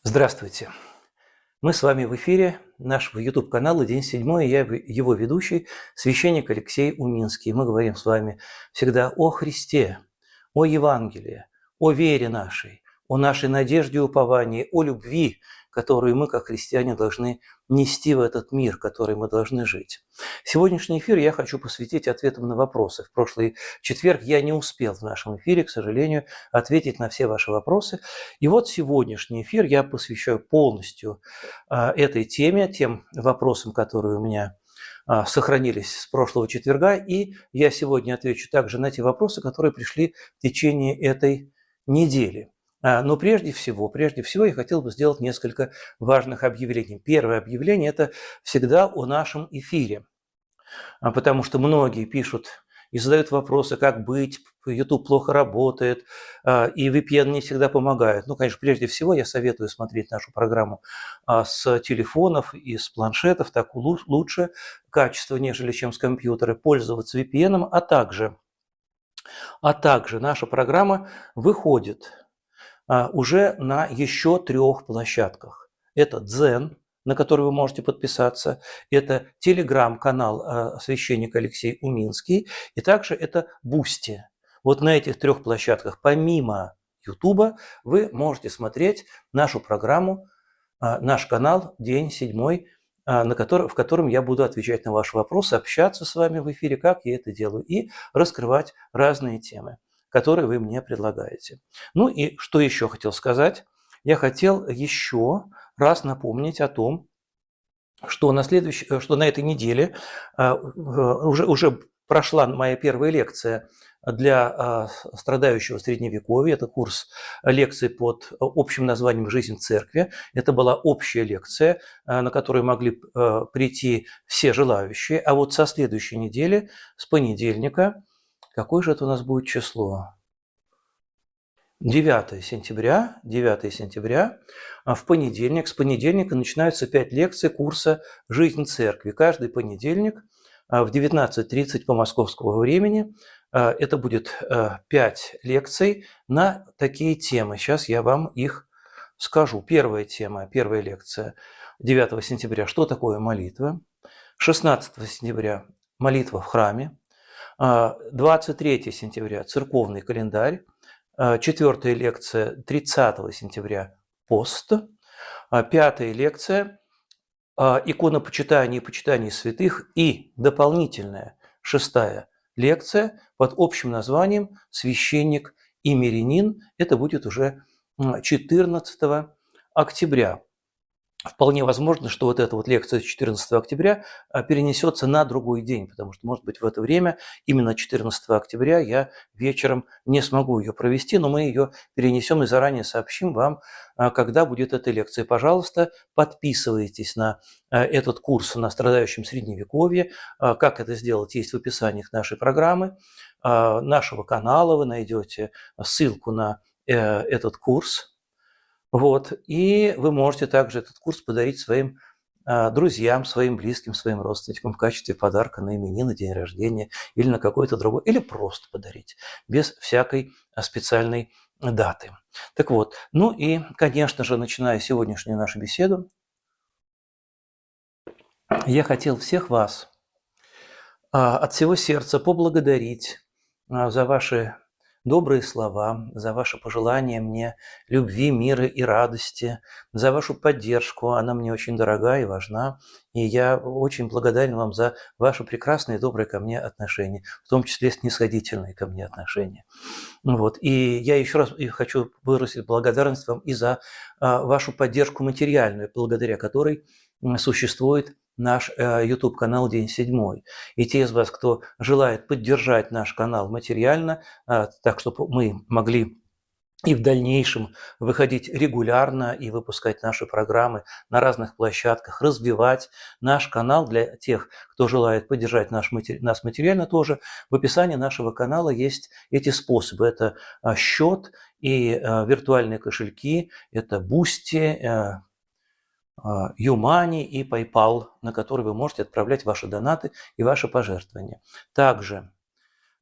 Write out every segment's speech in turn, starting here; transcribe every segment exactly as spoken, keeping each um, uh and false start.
Здравствуйте! Мы с вами в эфире нашего YouTube-канала «День седьмой», и я его ведущий, священник Алексей Уминский. Мы говорим с вами всегда о Христе, о Евангелии, о вере нашей, о нашей надежде и уповании, о любви, которую мы, как христиане, должны нести в этот мир, в который мы должны жить. Сегодняшний эфир я хочу посвятить ответам на вопросы. В прошлый четверг я не успел в нашем эфире, к сожалению, ответить на все ваши вопросы. И вот сегодняшний эфир я посвящаю полностью а, этой теме, тем вопросам, которые у меня а, сохранились с прошлого четверга. И я сегодня отвечу также на те вопросы, которые пришли в течение этой недели. Но прежде всего, прежде всего я хотел бы сделать несколько важных объявлений. Первое объявление – это всегда о нашем эфире, потому что многие пишут и задают вопросы, как быть, YouTube плохо работает, и ви пи эн не всегда помогает. Ну, конечно, прежде всего я советую смотреть нашу программу с телефонов и с планшетов, так лучше качество, нежели чем с компьютера, пользоваться ви пи эн, а также, а также наша программа выходит уже на еще трех площадках. Это Дзен, на который вы можете подписаться, это телеграм-канал священника Алексей Уминский, и также это Бусти. Вот на этих трех площадках, помимо Ютуба, вы можете смотреть нашу программу, наш канал «День седьмой», на который, в котором я буду отвечать на ваши вопросы, общаться с вами в эфире, как я это делаю, и раскрывать разные темы, которые вы мне предлагаете. Ну и что еще хотел сказать? Я хотел еще раз напомнить о том, что на, следующей, что на этой неделе уже, уже прошла моя первая лекция для страдающего Средневековья. Это курс лекций под общим названием «Жизнь в церкви». Это была общая лекция, на которую могли прийти все желающие. А вот со следующей недели, с понедельника, какое же это у нас будет число? девятое сентября, девятое сентября, в понедельник, с понедельника начинаются пять лекций курса «Жизнь церкви». Каждый понедельник в девятнадцать тридцать по московскому времени. Это будет пять лекций на такие темы. Сейчас я вам их скажу. Первая тема, первая лекция девятого сентября «Что такое молитва?». шестнадцатого сентября «Молитва в храме». двадцать третьего сентября «Церковный календарь». Четвертая лекция тридцатого сентября «Пост». Пятая лекция «Иконопочитание и почитание святых». И дополнительная шестая лекция под общим названием «Священник и мирянин». Это будет уже четырнадцатого октября. Вполне возможно, что вот эта вот лекция четырнадцатого октября перенесется на другой день, потому что, может быть, в это время, именно четырнадцатого октября, я вечером не смогу ее провести, но мы ее перенесем и заранее сообщим вам, когда будет эта лекция. Пожалуйста, подписывайтесь на этот курс на страдающем Средневековье. Как это сделать, есть в описании нашей программы, нашего канала. Вы найдете ссылку на этот курс. Вот. И вы можете также этот курс подарить своим а, друзьям, своим близким, своим родственникам в качестве подарка на именины, день рождения или на какой-то другой, или просто подарить, без всякой специальной даты. Так вот, ну и, конечно же, начиная сегодняшнюю нашу беседу, я хотел всех вас а, от всего сердца поблагодарить а, за ваши добрые слова, за ваши пожелания мне любви, мира и радости, за вашу поддержку. Она мне очень дорога и важна. И я очень благодарен вам за ваши прекрасные, добрые ко мне отношения, в том числе снисходительные ко мне отношения. Вот. И я еще раз хочу выразить благодарность вам и за вашу поддержку материальную, благодаря которой существует наш YouTube-канал «День седьмой». И те из вас, кто желает поддержать наш канал материально, так чтобы мы могли и в дальнейшем выходить регулярно и выпускать наши программы на разных площадках, развивать наш канал для тех, кто желает поддержать наш, нас материально тоже. В описании нашего канала есть эти способы. Это счет и виртуальные кошельки, это Boosty, Юмани и PayPal, на который вы можете отправлять ваши донаты и ваши пожертвования. Также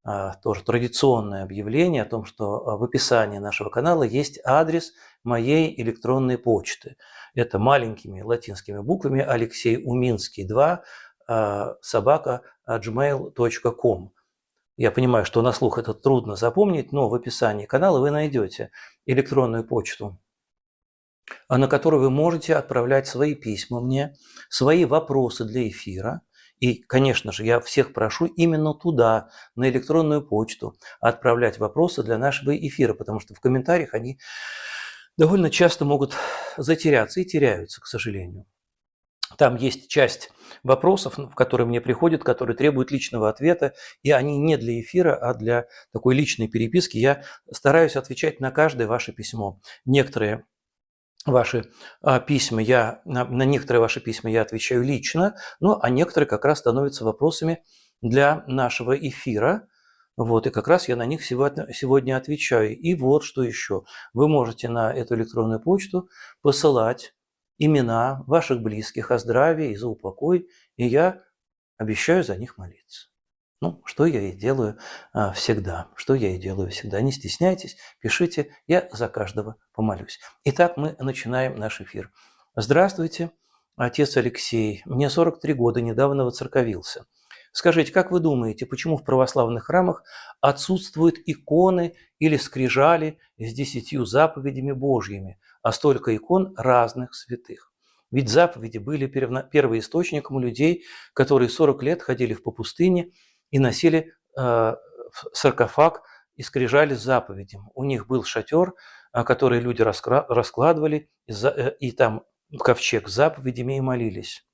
тоже традиционное объявление о том, что в описании нашего канала есть адрес моей электронной почты. Это маленькими латинскими буквами Алексей Уминский два собака джимейл точка ком. Я понимаю, что на слух это трудно запомнить, но в описании канала вы найдете электронную почту, на которую вы можете отправлять свои письма мне, свои вопросы для эфира. И, конечно же, я всех прошу именно туда, на электронную почту, отправлять вопросы для нашего эфира, потому что в комментариях они довольно часто могут затеряться и теряются, к сожалению. Там есть часть вопросов, которые мне приходят, которые требуют личного ответа, и они не для эфира, а для такой личной переписки. Я стараюсь отвечать на каждое ваше письмо. Некоторые ваши а, письма я, на, на некоторые ваши письма я отвечаю лично, ну, а некоторые как раз становятся вопросами для нашего эфира. Вот, и как раз я на них сегодня, сегодня отвечаю. И вот что еще. Вы можете на эту электронную почту посылать имена ваших близких о здравии и за упокой, и я обещаю за них молиться. Ну, что я и делаю а, всегда. Что я и делаю всегда. Не стесняйтесь, пишите, я за каждого помолюсь. Итак, мы начинаем наш эфир. Здравствуйте, отец Алексей. Мне сорок три года, недавно воцерковился. Скажите, как вы думаете, почему в православных храмах отсутствуют иконы или скрижали с десятью заповедями Божьими, а столько икон разных святых? Ведь заповеди были первоисточником у людей, которые сорок лет ходили по пустыне и носили э, саркофаг и скрижали с заповедями. У них был шатер, который люди раскладывали, и, и там ковчег с заповедями и молились.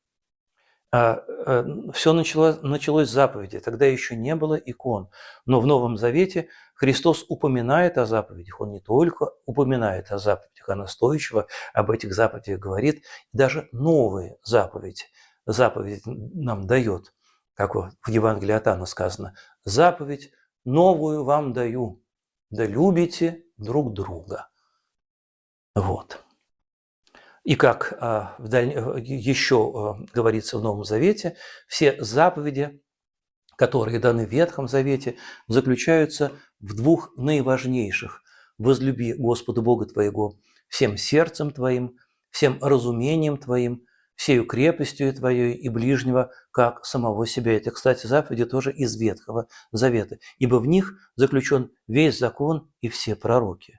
Все началось, началось с заповеди, тогда еще не было икон. Но в Новом Завете Христос упоминает о заповедях. Он не только упоминает о заповедях, а настойчиво об этих заповедях говорит. Даже новые заповеди, заповедь нам дает, как в Евангелии от Иоанна сказано, заповедь новую вам даю, да любите друг друга. Вот. И как а, в даль... еще а, говорится в Новом Завете, все заповеди, которые даны в Ветхом Завете, заключаются в двух наиважнейших. Возлюби Господа Бога твоего всем сердцем твоим, всем разумением твоим, всею крепостью твоей и ближнего, как самого себя. Это, кстати, заповеди тоже из Ветхого Завета, ибо в них заключен весь закон и все пророки.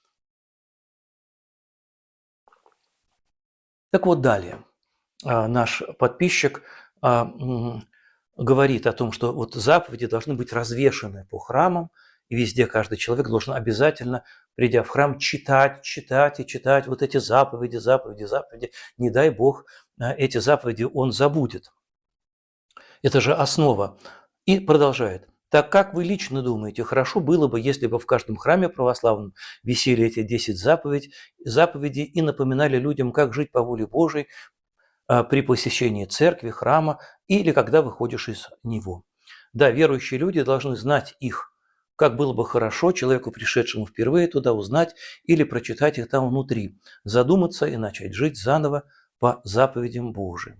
Так вот, далее наш подписчик говорит о том, что вот заповеди должны быть развешаны по храмам, и везде каждый человек должен обязательно, придя в храм, читать, читать и читать вот эти заповеди, заповеди, заповеди. Не дай Бог, эти заповеди он забудет. Это же основа. И продолжает. Так как вы лично думаете, хорошо было бы, если бы в каждом храме православном висели эти десять заповедей, заповедей и напоминали людям, как жить по воле Божией при посещении церкви, храма или когда выходишь из него? Да, верующие люди должны знать их. Как было бы хорошо человеку, пришедшему впервые туда, узнать или прочитать их там внутри, задуматься и начать жить заново по заповедям Божиим.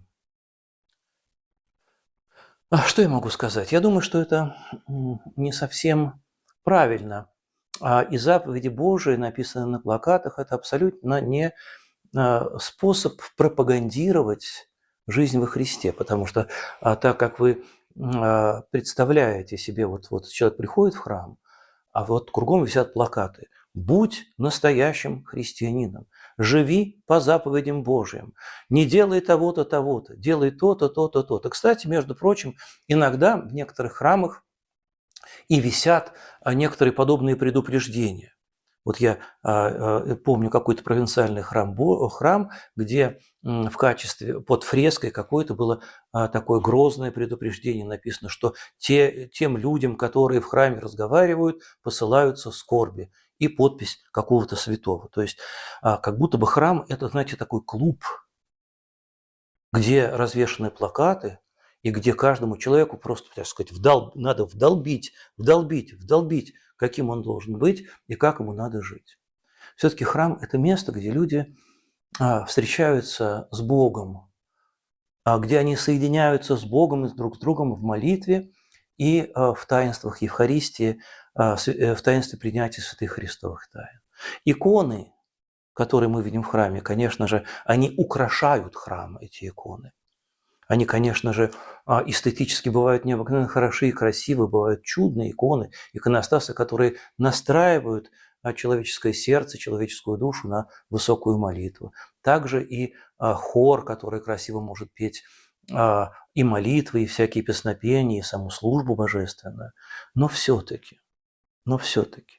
Что я могу сказать? Я думаю, что это не совсем правильно. И заповеди Божии, написанные на плакатах, это абсолютно не способ пропагандировать жизнь во Христе, потому что так как вы представляете себе, вот, вот человек приходит в храм, а вот кругом висят плакаты: «Будь настоящим христианином, живи по заповедям Божьим, не делай того-то, того-то, делай то-то, то-то, то-то». Кстати, между прочим, иногда в некоторых храмах и висят некоторые подобные предупреждения. Вот я э, помню какой-то провинциальный храм, храм, где в качестве, под фреской какое-то было э, такое грозное предупреждение, написано, что те, тем людям, которые в храме разговаривают, посылаются скорби, и подпись какого-то святого. То есть э, как будто бы храм – это, знаете, такой клуб, где развешаны плакаты, и где каждому человеку просто, так сказать, вдол... надо вдолбить, вдолбить, вдолбить, каким он должен быть и как ему надо жить. Все-таки храм – это место, где люди а, встречаются с Богом, а, где они соединяются с Богом и друг с другом в молитве и в таинствах Евхаристии, в таинстве принятия святых христовых тайн. Иконы, которые мы видим в храме, конечно же, они украшают храм, эти иконы. Они, конечно же, эстетически бывают необыкновенно хороши и красивы, бывают чудные иконы, иконостасы, которые настраивают человеческое сердце, человеческую душу на высокую молитву. Также и хор, который красиво может петь и молитвы, и всякие песнопения, и саму службу божественную. Но все-таки, но все-таки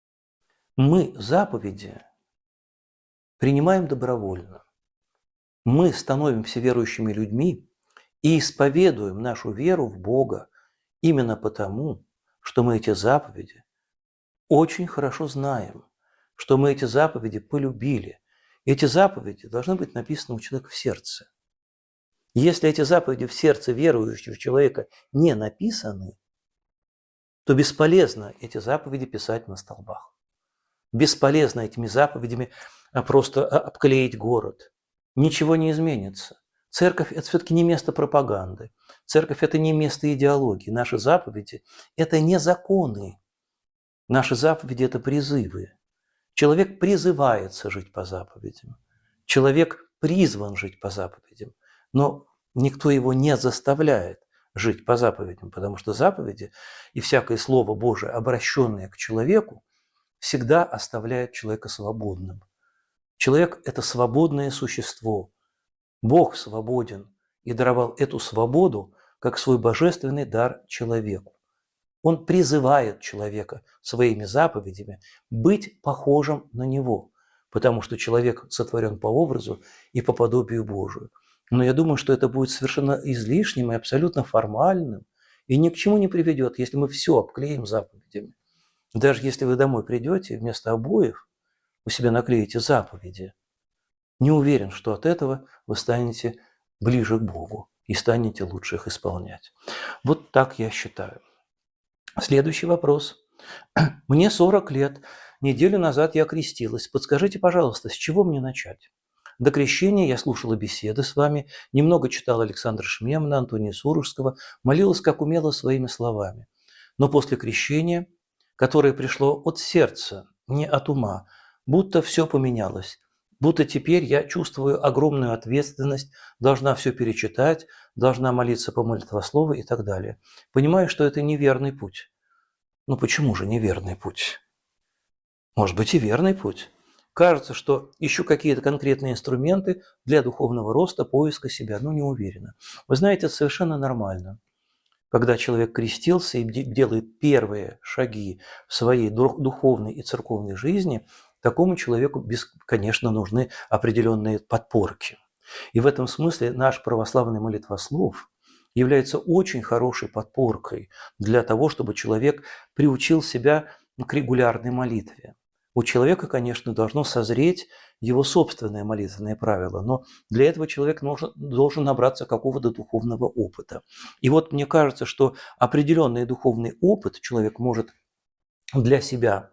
мы заповеди принимаем добровольно. Мы становимся верующими людьми и исповедуем нашу веру в Бога именно потому, что мы эти заповеди очень хорошо знаем, что мы эти заповеди полюбили. Эти заповеди должны быть написаны у человека в сердце. Если эти заповеди в сердце верующего человека не написаны, то бесполезно эти заповеди писать на столбах. Бесполезно этими заповедями просто обклеить город. Ничего не изменится. Церковь – это все-таки не место пропаганды. Церковь – это не место идеологии. Наши заповеди – это не законы. Наши заповеди – это призывы. Человек призывается жить по заповедям. Человек призван жить по заповедям. Но никто его не заставляет жить по заповедям, потому что заповеди и всякое слово Божие, обращенное к человеку, всегда оставляет человека свободным. Человек – это свободное существо. Бог свободен и даровал эту свободу как свой божественный дар человеку. Он призывает человека своими заповедями быть похожим на него, потому что человек сотворен по образу и по подобию Божию. Но я думаю, что это будет совершенно излишним и абсолютно формальным, и ни к чему не приведет, если мы все обклеим заповедями. Даже если вы домой придете, вместо обоев у себя наклеите заповеди, не уверен, что от этого вы станете ближе к Богу и станете лучше их исполнять. Вот так я считаю. Следующий вопрос. Мне сорок лет. Неделю назад я крестилась. Подскажите, пожалуйста, с чего мне начать? До крещения я слушала беседы с вами, немного читала Александра Шмемана, Антония Сурожского, молилась как умела своими словами. Но после крещения, которое пришло от сердца, не от ума, будто все поменялось. Будто теперь я чувствую огромную ответственность, должна все перечитать, должна молиться по молитвослову и так далее. Понимаю, что это неверный путь. Ну почему же неверный путь? Может быть и верный путь. Кажется, что ищу какие-то конкретные инструменты для духовного роста, поиска себя, но не уверена. Вы знаете, это совершенно нормально. Когда человек крестился и делает первые шаги в своей духовной и церковной жизни, такому человеку, конечно, нужны определенные подпорки. И в этом смысле наш православный молитвослов является очень хорошей подпоркой для того, чтобы человек приучил себя к регулярной молитве. У человека, конечно, должно созреть его собственное молитвенное правило, но для этого человек должен, должен набраться какого-то духовного опыта. И вот мне кажется, что определенный духовный опыт человек может для себя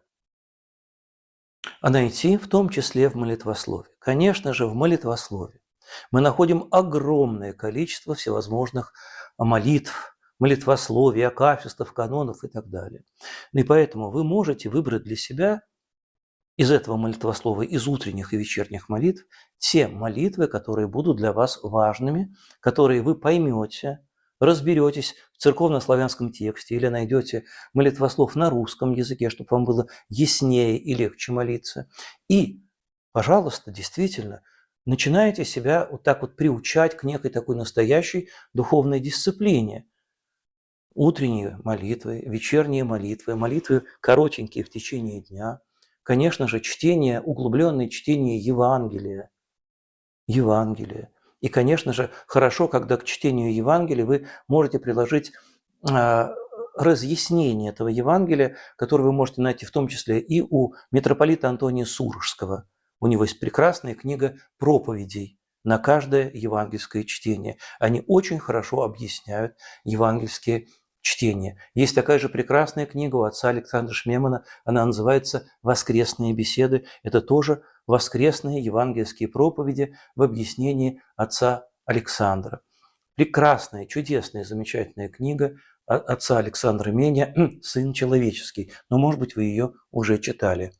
найти, в том числе в молитвослове. Конечно же, в молитвослове мы находим огромное количество всевозможных молитв, молитвословий, акафистов, канонов и так далее. И поэтому вы можете выбрать для себя из этого молитвослова, из утренних и вечерних молитв, те молитвы, которые будут для вас важными, которые вы поймете, разберетесь в церковно-славянском тексте или найдете молитвослов на русском языке, чтобы вам было яснее и легче молиться. И, пожалуйста, действительно, начинаете себя вот так вот приучать к некой такой настоящей духовной дисциплине. Утренние молитвы, вечерние молитвы, молитвы коротенькие в течение дня. Конечно же, чтение, углубленное чтение Евангелия. Евангелия. И, конечно же, хорошо, когда к чтению Евангелия вы можете приложить э, разъяснение этого Евангелия, которое вы можете найти в том числе и у митрополита Антония Сурожского. У него есть прекрасная книга проповедей на каждое евангельское чтение. Они очень хорошо объясняют евангельские чтения. Есть такая же прекрасная книга у отца Александра Шмемана, она называется «Воскресные беседы». Это тоже воскресные евангельские проповеди в объяснении отца Александра. Прекрасная, чудесная, замечательная книга. отца Александра Меня «Сын человеческий». Но, может быть, вы ее уже читали.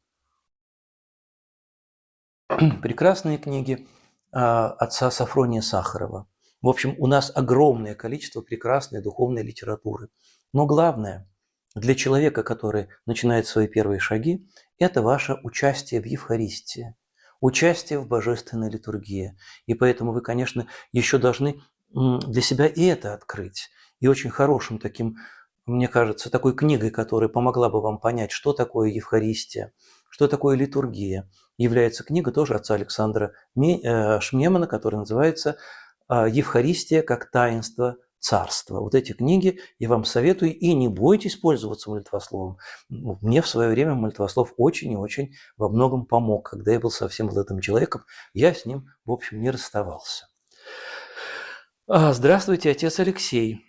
Прекрасные книги отца Сафрония Сахарова. В общем, у нас огромное количество прекрасной духовной литературы. Но главное для человека, который начинает свои первые шаги, это ваше участие в Евхаристии, участие в божественной литургии. И поэтому вы, конечно, еще должны для себя и это открыть. И очень хорошим таким, мне кажется, такой книгой, которая помогла бы вам понять, что такое Евхаристия, что такое литургия, является книга тоже отца Александра Шмемана, которая называется «Евхаристия как таинство царства». Вот эти книги я вам советую, и не бойтесь пользоваться молитвословом. Мне в свое время молитвослов очень и очень во многом помог. Когда я был совсем молодым человеком, я с ним, в общем, не расставался. Здравствуйте, отец Алексей.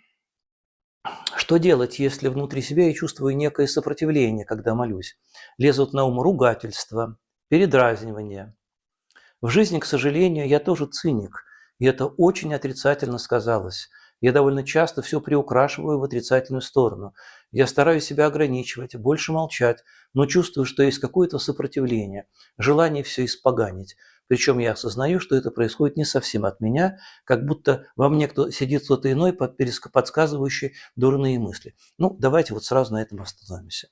Что делать, если внутри себя я чувствую некое сопротивление, когда молюсь? Лезут на ум ругательства, передразнивания. В жизни, к сожалению, я тоже циник, и это очень отрицательно сказалось. Я довольно часто все приукрашиваю в отрицательную сторону. Я стараюсь себя ограничивать, больше молчать, но чувствую, что есть какое-то сопротивление, желание все испоганить. Причем я осознаю, что это происходит не совсем от меня, как будто во мне кто, сидит кто-то иной, подсказывающий дурные мысли. Ну, давайте вот сразу на этом остановимся.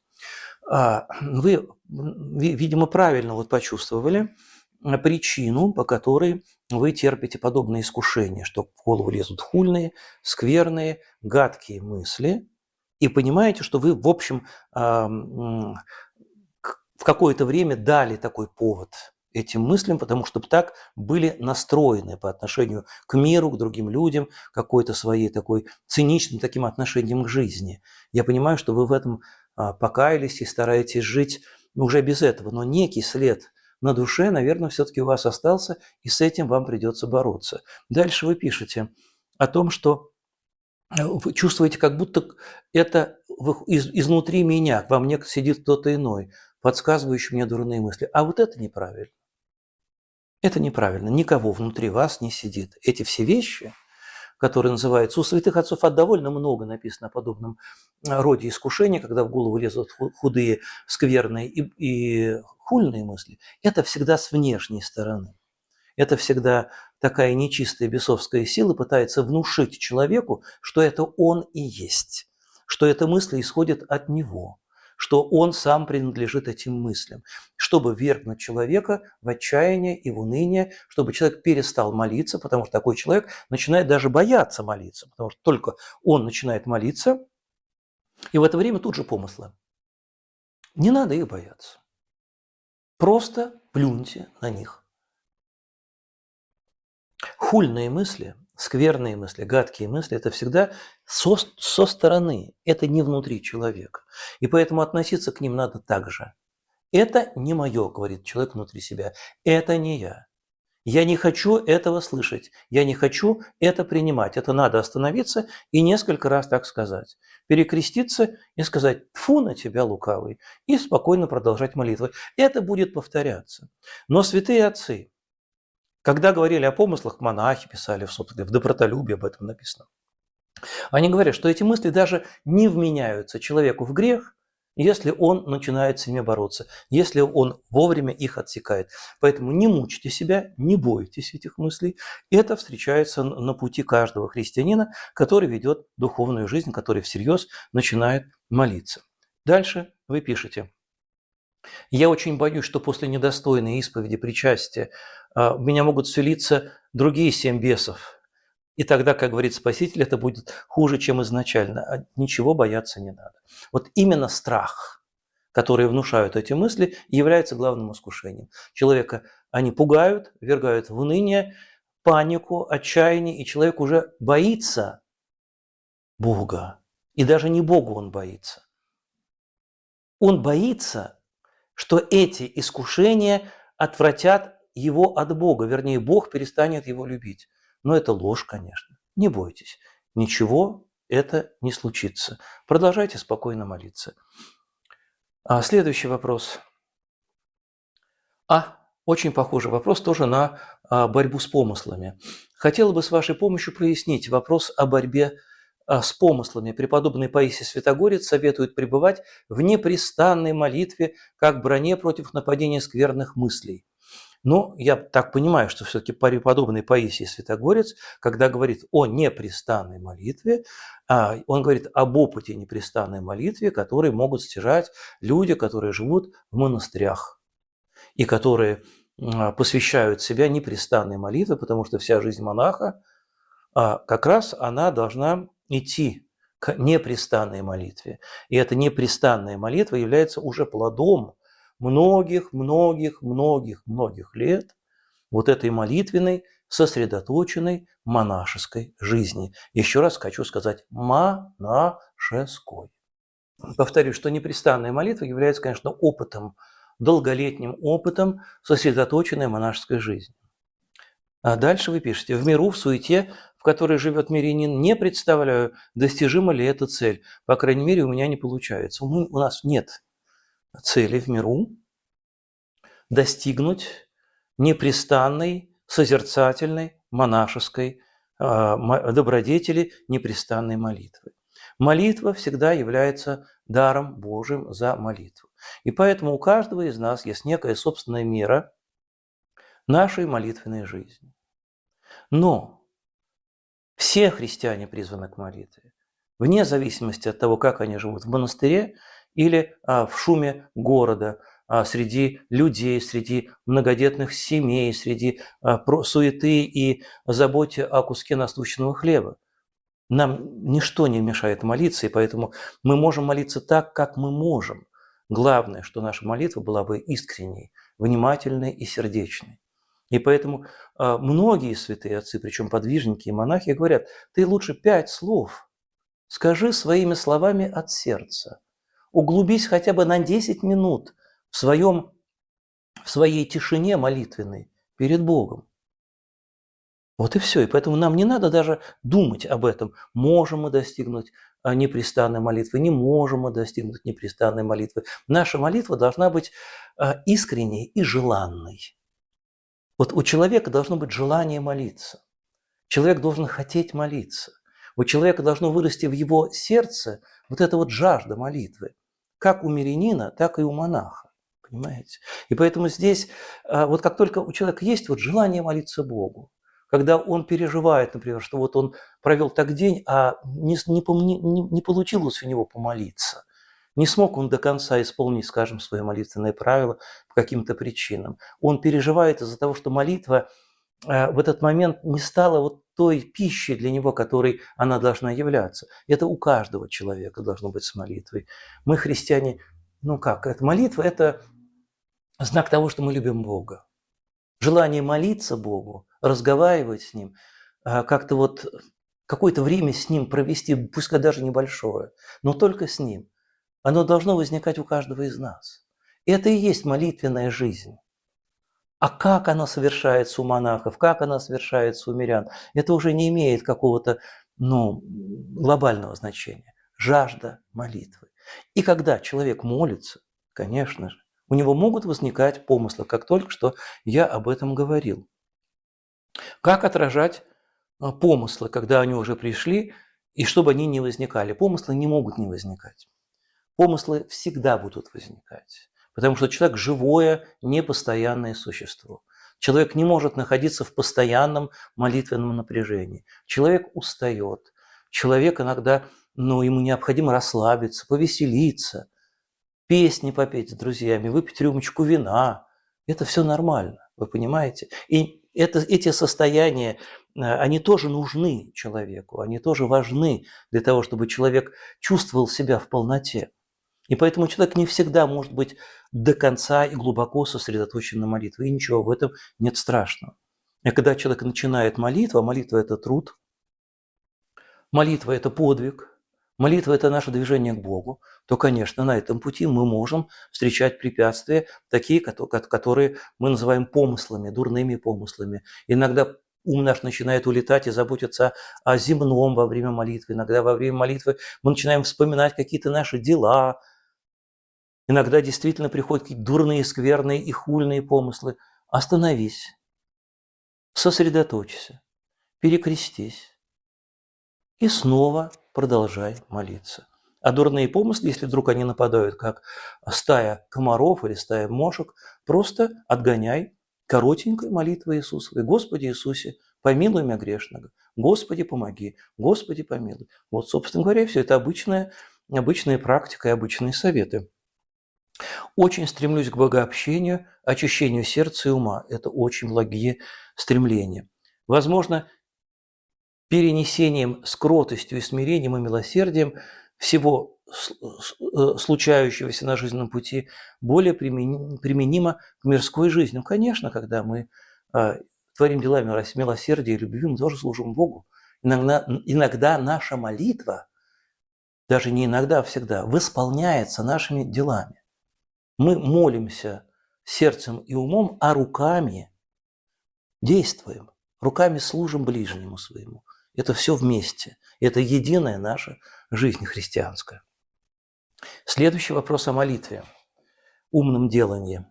Вы, видимо, правильно вот почувствовали причину, по которой вы терпите подобные искушения, что в голову лезут хульные, скверные, гадкие мысли, и понимаете, что вы, в общем, в какое-то время дали такой повод этим мыслям, потому что так были настроены по отношению к миру, к другим людям, какой-то своей такой циничным таким отношением к жизни. Я понимаю, что вы в этом покаялись и стараетесь жить уже без этого, но некий след на душе, наверное, все-таки у вас остался, и с этим вам придется бороться. Дальше вы пишете о том, что вы чувствуете, как будто это из, изнутри меня, во мне сидит кто-то иной, подсказывающий мне дурные мысли. А вот это неправильно. Это неправильно. Никого внутри вас не сидит. Эти все вещи, которые называются... У святых отцов довольно много написано о подобном роде искушения, когда в голову лезут худые, скверные и, и хульные мысли. Это всегда с внешней стороны. Это всегда такая нечистая бесовская сила пытается внушить человеку, что это он и есть, что эта мысль исходит от него, что он сам принадлежит этим мыслям, чтобы ввергнуть человека в отчаяние и в уныние, чтобы человек перестал молиться, потому что такой человек начинает даже бояться молиться, потому что только он начинает молиться, и в это время тут же помыслы. Не надо их бояться. Просто плюньте на них. Хульные мысли, скверные мысли, гадкие мысли – это всегда со, со стороны, это не внутри человека. И поэтому относиться к ним надо так же. Это не мое, говорит человек внутри себя, это не я. Я не хочу этого слышать, я не хочу это принимать. Это надо остановиться и несколько раз так сказать. Перекреститься и сказать «тьфу на тебя, лукавый», и спокойно продолжать молитву. Это будет повторяться. Но святые отцы, когда говорили о помыслах, монахи писали в, в добротолюбии, об этом написано. Они говорят, что эти мысли даже не вменяются человеку в грех, если он начинает с ними бороться, если он вовремя их отсекает. Поэтому не мучьте себя, не бойтесь этих мыслей. Это встречается на пути каждого христианина, который ведет духовную жизнь, который всерьез начинает молиться. Дальше вы пишете. Я очень боюсь, что после недостойной исповеди причастия в меня могут вселиться другие семь бесов. И тогда, как говорит Спаситель, это будет хуже, чем изначально. А ничего бояться не надо. Вот именно страх, который внушают эти мысли, является главным искушением. Человека они пугают, ввергают в уныние, панику, отчаяние, и человек уже боится Бога. И даже не Богу он боится. Он боится, что эти искушения отвратят его от Бога, вернее, Бог перестанет его любить. Но это ложь, конечно. Не бойтесь. Ничего это не случится. Продолжайте спокойно молиться. А следующий вопрос. А, очень похожий вопрос тоже на а, борьбу с помыслами. Хотела бы с вашей помощью прояснить вопрос о борьбе с помыслами преподобный Паисий Святогорец советует пребывать в непрестанной молитве, как броне против нападения скверных мыслей. Но я так понимаю, что все-таки преподобный Паисий Святогорец, когда говорит о непрестанной молитве, он говорит об опыте непрестанной молитве, который могут стяжать люди, которые живут в монастырях и которые посвящают себя непрестанной молитве, потому что вся жизнь монаха, как раз она должна идти к непрестанной молитве. И эта непрестанная молитва является уже плодом многих, многих, многих, многих лет вот этой молитвенной, сосредоточенной монашеской жизни. Еще раз хочу сказать, монашеской. Повторюсь, что непрестанная молитва является, конечно, опытом, долголетним опытом сосредоточенной монашеской жизни. А дальше вы пишете: в миру, в суете, в которой живет мирянин, не представляю, достижима ли эта цель. По крайней мере, у меня не получается. Мы, у нас нет цели в миру достигнуть непрестанной, созерцательной, монашеской э, добродетели, непрестанной молитвы. Молитва всегда является даром Божьим за молитву. И поэтому у каждого из нас есть некая собственная мера нашей молитвенной жизни. Но все христиане призваны к молитве, вне зависимости от того, как они живут в монастыре или а, в шуме города, а, среди людей, среди многодетных семей, среди а, суеты и заботе о куске насущного хлеба. Нам ничто не мешает молиться, и поэтому мы можем молиться так, как мы можем. Главное, что наша молитва была бы искренней, внимательной и сердечной. И поэтому э, многие святые отцы, причем подвижники и монахи, говорят: ты лучше пять слов скажи своими словами от сердца. Углубись хотя бы на десять минут в, своем, в своей тишине молитвенной перед Богом. Вот и все. И поэтому нам не надо даже думать об этом. Можем мы достигнуть непрестанной молитвы, не можем мы достигнуть непрестанной молитвы. Наша молитва должна быть искренней и желанной. Вот у человека должно быть желание молиться. Человек должен хотеть молиться. У человека должно вырасти в его сердце вот эта вот жажда молитвы. Как у мирянина, так и у монаха. Понимаете? И поэтому здесь, вот как только у человека есть вот желание молиться Богу, когда он переживает, например, что вот он провел так день, а не, не, не получилось у него помолиться, не смог он до конца исполнить, скажем, свои молитвенные правила по каким-то причинам. Он переживает из-за того, что молитва в этот момент не стала вот той пищей для него, которой она должна являться. Это у каждого человека должно быть с молитвой. Мы, христиане, ну как, это молитва – это знак того, что мы любим Бога. Желание молиться Богу, разговаривать с Ним, как-то вот какое-то время с Ним провести, пускай даже небольшое, но только с Ним. Оно должно возникать у каждого из нас. И это и есть молитвенная жизнь. А как она совершается у монахов, как она совершается у мирян, это уже не имеет какого-то ну, глобального значения. Жажда молитвы. И когда человек молится, конечно же, у него могут возникать помыслы, как только что я об этом говорил. Как отражать помыслы, когда они уже пришли, и чтобы они не возникали? Помыслы не могут не возникать. Помыслы всегда будут возникать, потому что человек – живое, непостоянное существо. Человек не может находиться в постоянном молитвенном напряжении. Человек устает. Человек иногда, ну, ему необходимо расслабиться, повеселиться, песни попеть с друзьями, выпить рюмочку вина. Это все нормально, вы понимаете? И это, эти состояния, они тоже нужны человеку, они тоже важны для того, чтобы человек чувствовал себя в полноте. И поэтому человек не всегда может быть до конца и глубоко сосредоточен на молитве. И ничего, в этом нет страшного. И когда человек начинает молитву, а молитва – это труд, молитва – это подвиг, молитва – это наше движение к Богу, то, конечно, на этом пути мы можем встречать препятствия, такие, которые мы называем помыслами, дурными помыслами. Иногда ум наш начинает улетать и заботиться о земном во время молитвы. Иногда во время молитвы мы начинаем вспоминать какие-то наши дела. Иногда действительно приходят какие-то дурные, скверные и хульные помыслы. Остановись, сосредоточься, перекрестись и снова продолжай молиться. А дурные помыслы, если вдруг они нападают, как стая комаров или стая мошек, просто отгоняй коротенькой молитвой Иисусовой. Господи Иисусе, помилуй меня грешного. Господи, помоги. Господи, помилуй. Вот, собственно говоря, все это обычная, обычная практика и обычные советы. Очень стремлюсь к богообщению, очищению сердца и ума. Это очень благие стремления. Возможно, перенесением с кротостью и смирением и милосердием всего случающегося на жизненном пути более применимо к мирской жизни. Ну, конечно, когда мы творим дела милосердия и любви, мы тоже служим Богу. Иногда, иногда наша молитва, даже не иногда, а всегда, восполняется нашими делами. Мы молимся сердцем и умом, а руками действуем, руками служим ближнему своему. Это все вместе. Это единая наша жизнь христианская. Следующий вопрос о молитве, умном делании.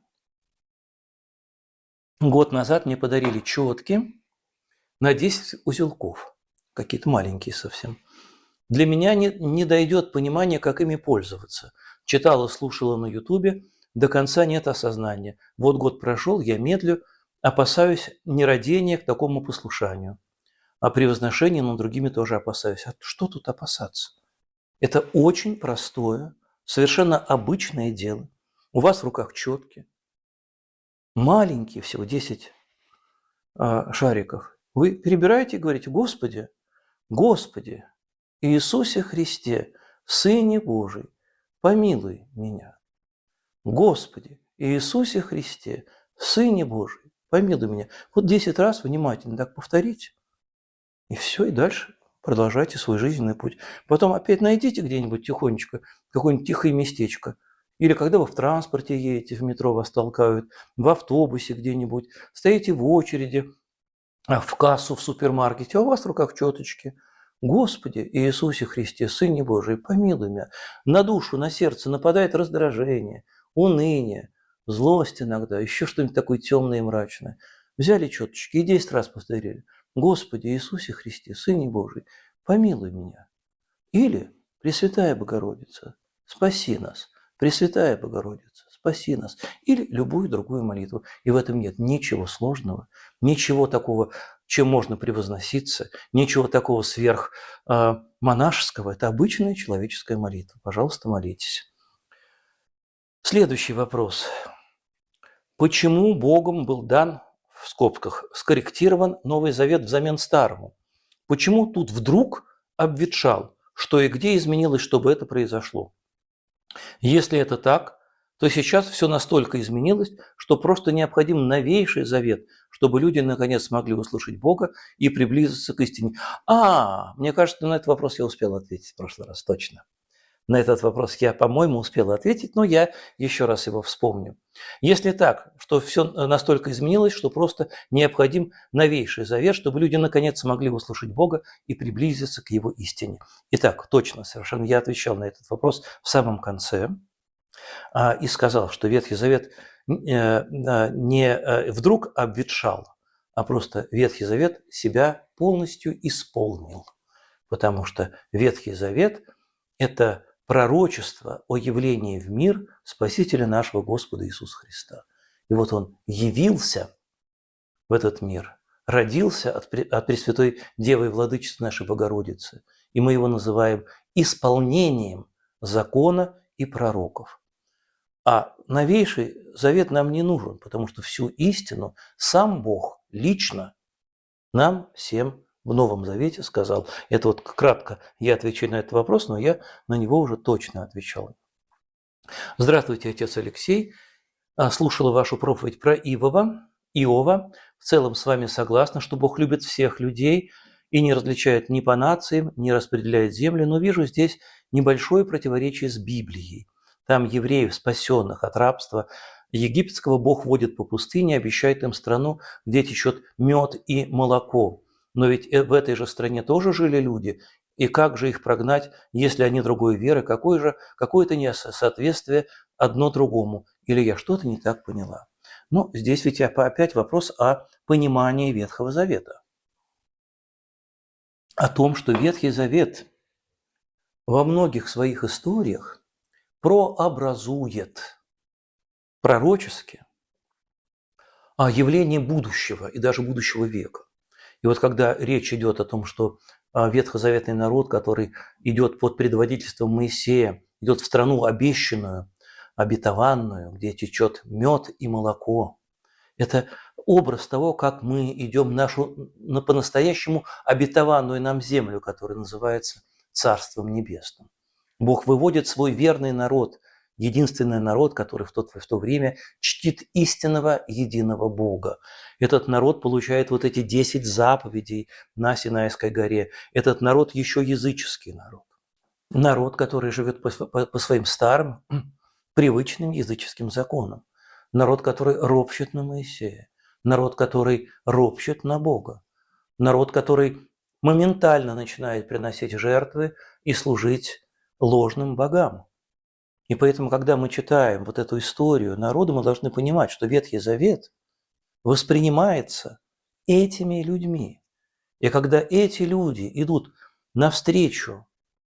Год назад мне подарили четки на десять узелков, какие-то маленькие совсем. Для меня не, не дойдет понимания, как ими пользоваться. Читала, слушала на Ютубе, до конца нет осознания. Вот год прошел, я медлю, опасаюсь нерадения к такому послушанию. А при возношении над другими тоже опасаюсь. А что тут опасаться? Это очень простое, совершенно обычное дело. У вас в руках четки, маленькие, всего десять а, шариков. Вы перебираете и говорите: Господи, Господи, Иисусе Христе, Сыне Божий, помилуй меня. Господи, Иисусе Христе, Сыне Божий, помилуй меня. Вот десять раз внимательно так повторите. И все, и дальше продолжайте свой жизненный путь. Потом опять найдите где-нибудь тихонечко, какое-нибудь тихое местечко. Или когда вы в транспорте едете, в метро вас толкают, в автобусе где-нибудь, стоите в очереди, в кассу в супермаркете, а у вас в руках четочки. Господи Иисусе Христе, Сыне Божий, помилуй меня. На душу, на сердце нападает раздражение, уныние, злость иногда, еще что-нибудь такое темное и мрачное. Взяли четочки и десять раз повторили: Господи Иисусе Христе, Сыне Божий, помилуй меня. Или: Пресвятая Богородица, спаси нас. Пресвятая Богородица, спаси нас. Или любую другую молитву. И в этом нет ничего сложного, ничего такого, чем можно превозноситься, ничего такого сверхмонашеского. Это обычная человеческая молитва. Пожалуйста, молитесь. Следующий вопрос. Почему Богом был дан, в скобках, скорректирован Новый Завет взамен Старому? Почему тут вдруг обветшал? Что и где изменилось, чтобы это произошло? Если это так, то сейчас все настолько изменилось, что просто необходим новейший завет, чтобы люди наконец смогли услышать Бога и приблизиться к истине. А, мне кажется, на этот вопрос я успел ответить в прошлый раз, точно. На этот вопрос я, по-моему, успел ответить, но я еще раз его вспомню. Если так, что все настолько изменилось, что просто необходим новейший завет, чтобы люди наконец смогли услышать Бога и приблизиться к Его истине. Итак, точно, совершенно я отвечал на этот вопрос в самом конце и сказал, что Ветхий Завет не вдруг обветшал, а просто Ветхий Завет себя полностью исполнил. Потому что Ветхий Завет – это пророчество о явлении в мир Спасителя нашего Господа Иисуса Христа. И вот Он явился в этот мир, родился от Пресвятой Девы и Владычицы нашей Богородицы. И мы его называем исполнением закона и пророков. А новейший завет нам не нужен, потому что всю истину сам Бог лично нам всем в Новом Завете сказал. Это вот кратко я отвечаю на этот вопрос, но я на него уже точно отвечал. Здравствуйте, отец Алексей. Слушала вашу проповедь про Иова. Иова. В целом с вами согласна, что Бог любит всех людей и не различает ни по нациям, не распределяет земли, но вижу здесь небольшое противоречие с Библией. Там евреев, спасенных от рабства египетского, Бог водит по пустыне, обещает им страну, где течет мед и молоко. Но ведь в этой же стране тоже жили люди, и как же их прогнать, если они другой веры? Какое же, какое-то несоответствие одно другому? Или я что-то не так поняла? Ну, здесь ведь опять вопрос о понимании Ветхого Завета. о том, что Ветхий Завет во многих своих историях прообразует пророчески явление будущего и даже будущего века. И вот когда речь идет о том, что ветхозаветный народ, который идет под предводительством Моисея, идет в страну обещанную, обетованную, где течет мед и молоко, это образ того, как мы идем в нашу на по-настоящему обетованную нам землю, которая называется Царством Небесным. Бог выводит свой верный народ, единственный народ, который в, тот, в то время чтит истинного единого Бога. Этот народ получает вот эти десять заповедей на Синайской горе. Этот народ еще языческий народ. Народ, который живет по, по, по своим старым, привычным языческим законам. Народ, который ропщет на Моисея. Народ, который ропщет на Бога. Народ, который моментально начинает приносить жертвы и служить ложным богам. И поэтому, когда мы читаем вот эту историю народа, мы должны понимать, что Ветхий Завет воспринимается этими людьми. И когда эти люди идут навстречу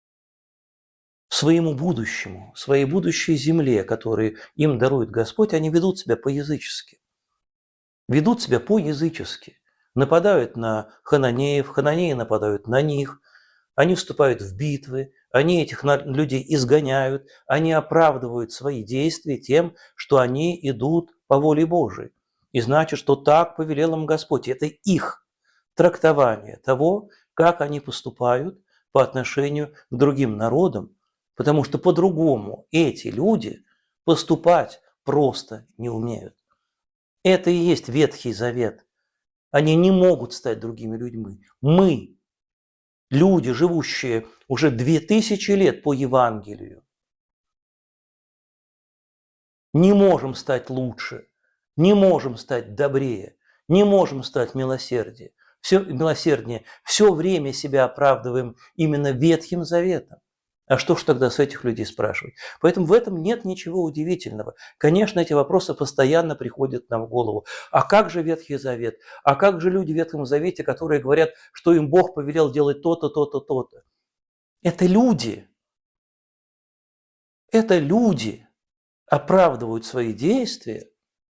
своему будущему, своей будущей земле, которую им дарует Господь, они ведут себя по-язычески. Ведут себя по-язычески. Нападают на хананеев, хананеи нападают на них, они вступают в битвы, они этих людей изгоняют, они оправдывают свои действия тем, что они идут по воле Божией. И значит, что так повелел им Господь. Это их трактование того, как они поступают по отношению к другим народам, потому что по-другому эти люди поступать просто не умеют. Это и есть Ветхий Завет. Они не могут стать другими людьми. Мы, люди, живущие уже две тысячи лет по Евангелию, не можем стать лучше, не можем стать добрее, не можем стать милосерднее. Все, милосерднее. Все время себя оправдываем именно Ветхим Заветом. А что ж тогда с этих людей спрашивать? Поэтому в этом нет ничего удивительного. Конечно, эти вопросы постоянно приходят нам в голову. А как же Ветхий Завет? А как же люди в Ветхом Завете, которые говорят, что им Бог повелел делать то-то, то-то, то-то? Это люди. Это люди оправдывают свои действия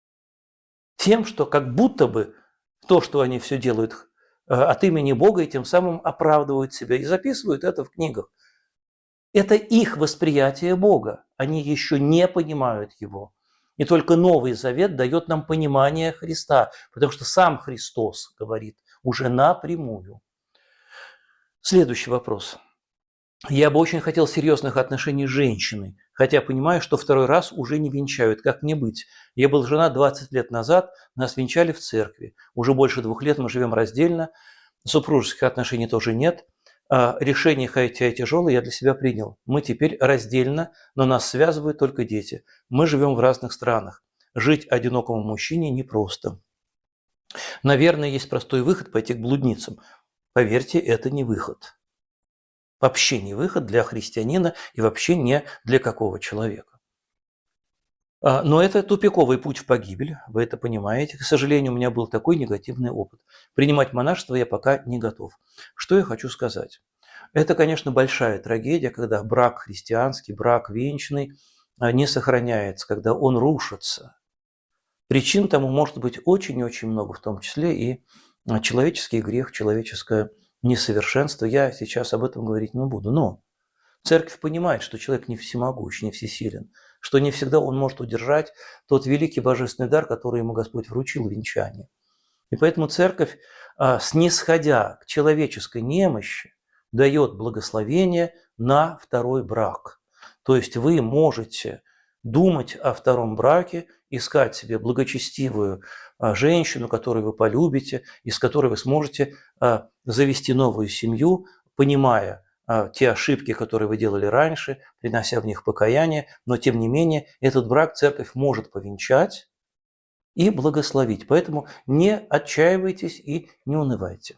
тем, что как будто бы то, что они все делают от имени Бога, и тем самым оправдывают себя и записывают это в книгах. Это их восприятие Бога. Они еще не понимают Его. И только Новый Завет дает нам понимание Христа, потому что сам Христос говорит уже напрямую. Следующий вопрос. Я бы очень хотел серьезных отношений с женщиной, хотя понимаю, что второй раз уже не венчают. Как мне быть? Я был женат двадцать лет назад, нас венчали в церкви. Уже больше двух лет мы живем раздельно, супружеских отношений тоже нет. Решение, хотя и тяжелое, я для себя принял. Мы теперь раздельно, но нас связывают только дети. Мы живем в разных странах. Жить одинокому мужчине непросто. Наверное, есть простой выход – пойти к блудницам. Поверьте, это не выход. Вообще не выход для христианина и вообще не для какого человека. Но это тупиковый путь в погибель, вы это понимаете. К сожалению, у меня был такой негативный опыт. Принимать монашество я пока не готов. Что я хочу сказать? Это, конечно, большая трагедия, когда брак христианский, брак венчанный не сохраняется, когда он рушится. Причин тому может быть очень и очень много, в том числе и человеческий грех, человеческое несовершенство. Я сейчас об этом говорить не буду. Но церковь понимает, что человек не всемогущ, не всесилен, что не всегда он может удержать тот великий божественный дар, который ему Господь вручил в венчании. И поэтому церковь, снисходя к человеческой немощи, дает благословение на второй брак. То есть вы можете думать о втором браке, искать себе благочестивую женщину, которую вы полюбите, и с которой вы сможете завести новую семью, понимая те ошибки, которые вы делали раньше, принося в них покаяние, но тем не менее этот брак церковь может повенчать и благословить. Поэтому не отчаивайтесь и не унывайте.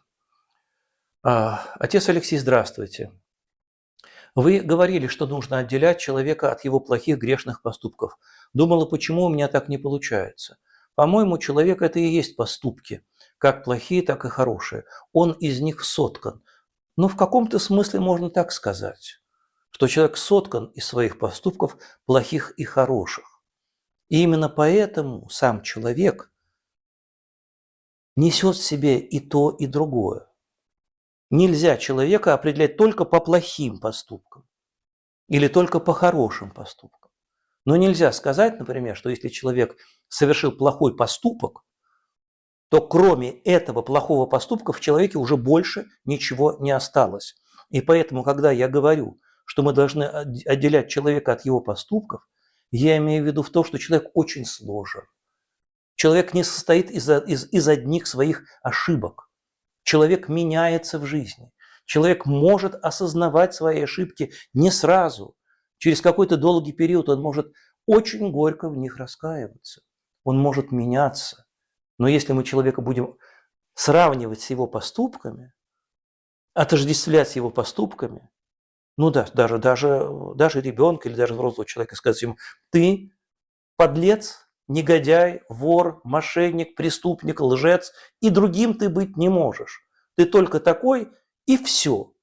Отец Алексей, здравствуйте. Вы говорили, что нужно отделять человека от его плохих грешных поступков. Думала, почему у меня так не получается. По-моему, человек – это и есть поступки, как плохие, так и хорошие. Он из них соткан. Но в каком-то смысле можно так сказать, что человек соткан из своих поступков плохих и хороших. И именно поэтому сам человек несет в себе и то, и другое. Нельзя человека определять только по плохим поступкам или только по хорошим поступкам. Но нельзя сказать, например, что если человек совершил плохой поступок, то кроме этого плохого поступка в человеке уже больше ничего не осталось. И поэтому, когда я говорю, что мы должны отделять человека от его поступков, я имею в виду в том, что человек очень сложен. Человек не состоит из, из, из одних своих ошибок. Человек меняется в жизни. Человек может осознавать свои ошибки не сразу. Через какой-то долгий период он может очень горько в них раскаиваться. Он может меняться. Но если мы человека будем сравнивать с его поступками, отождествлять с его поступками, ну да, даже, даже, даже ребенка или даже взрослого человека сказать ему: ты подлец, негодяй, вор, мошенник, преступник, лжец, и другим ты быть не можешь. Ты только такой, и все.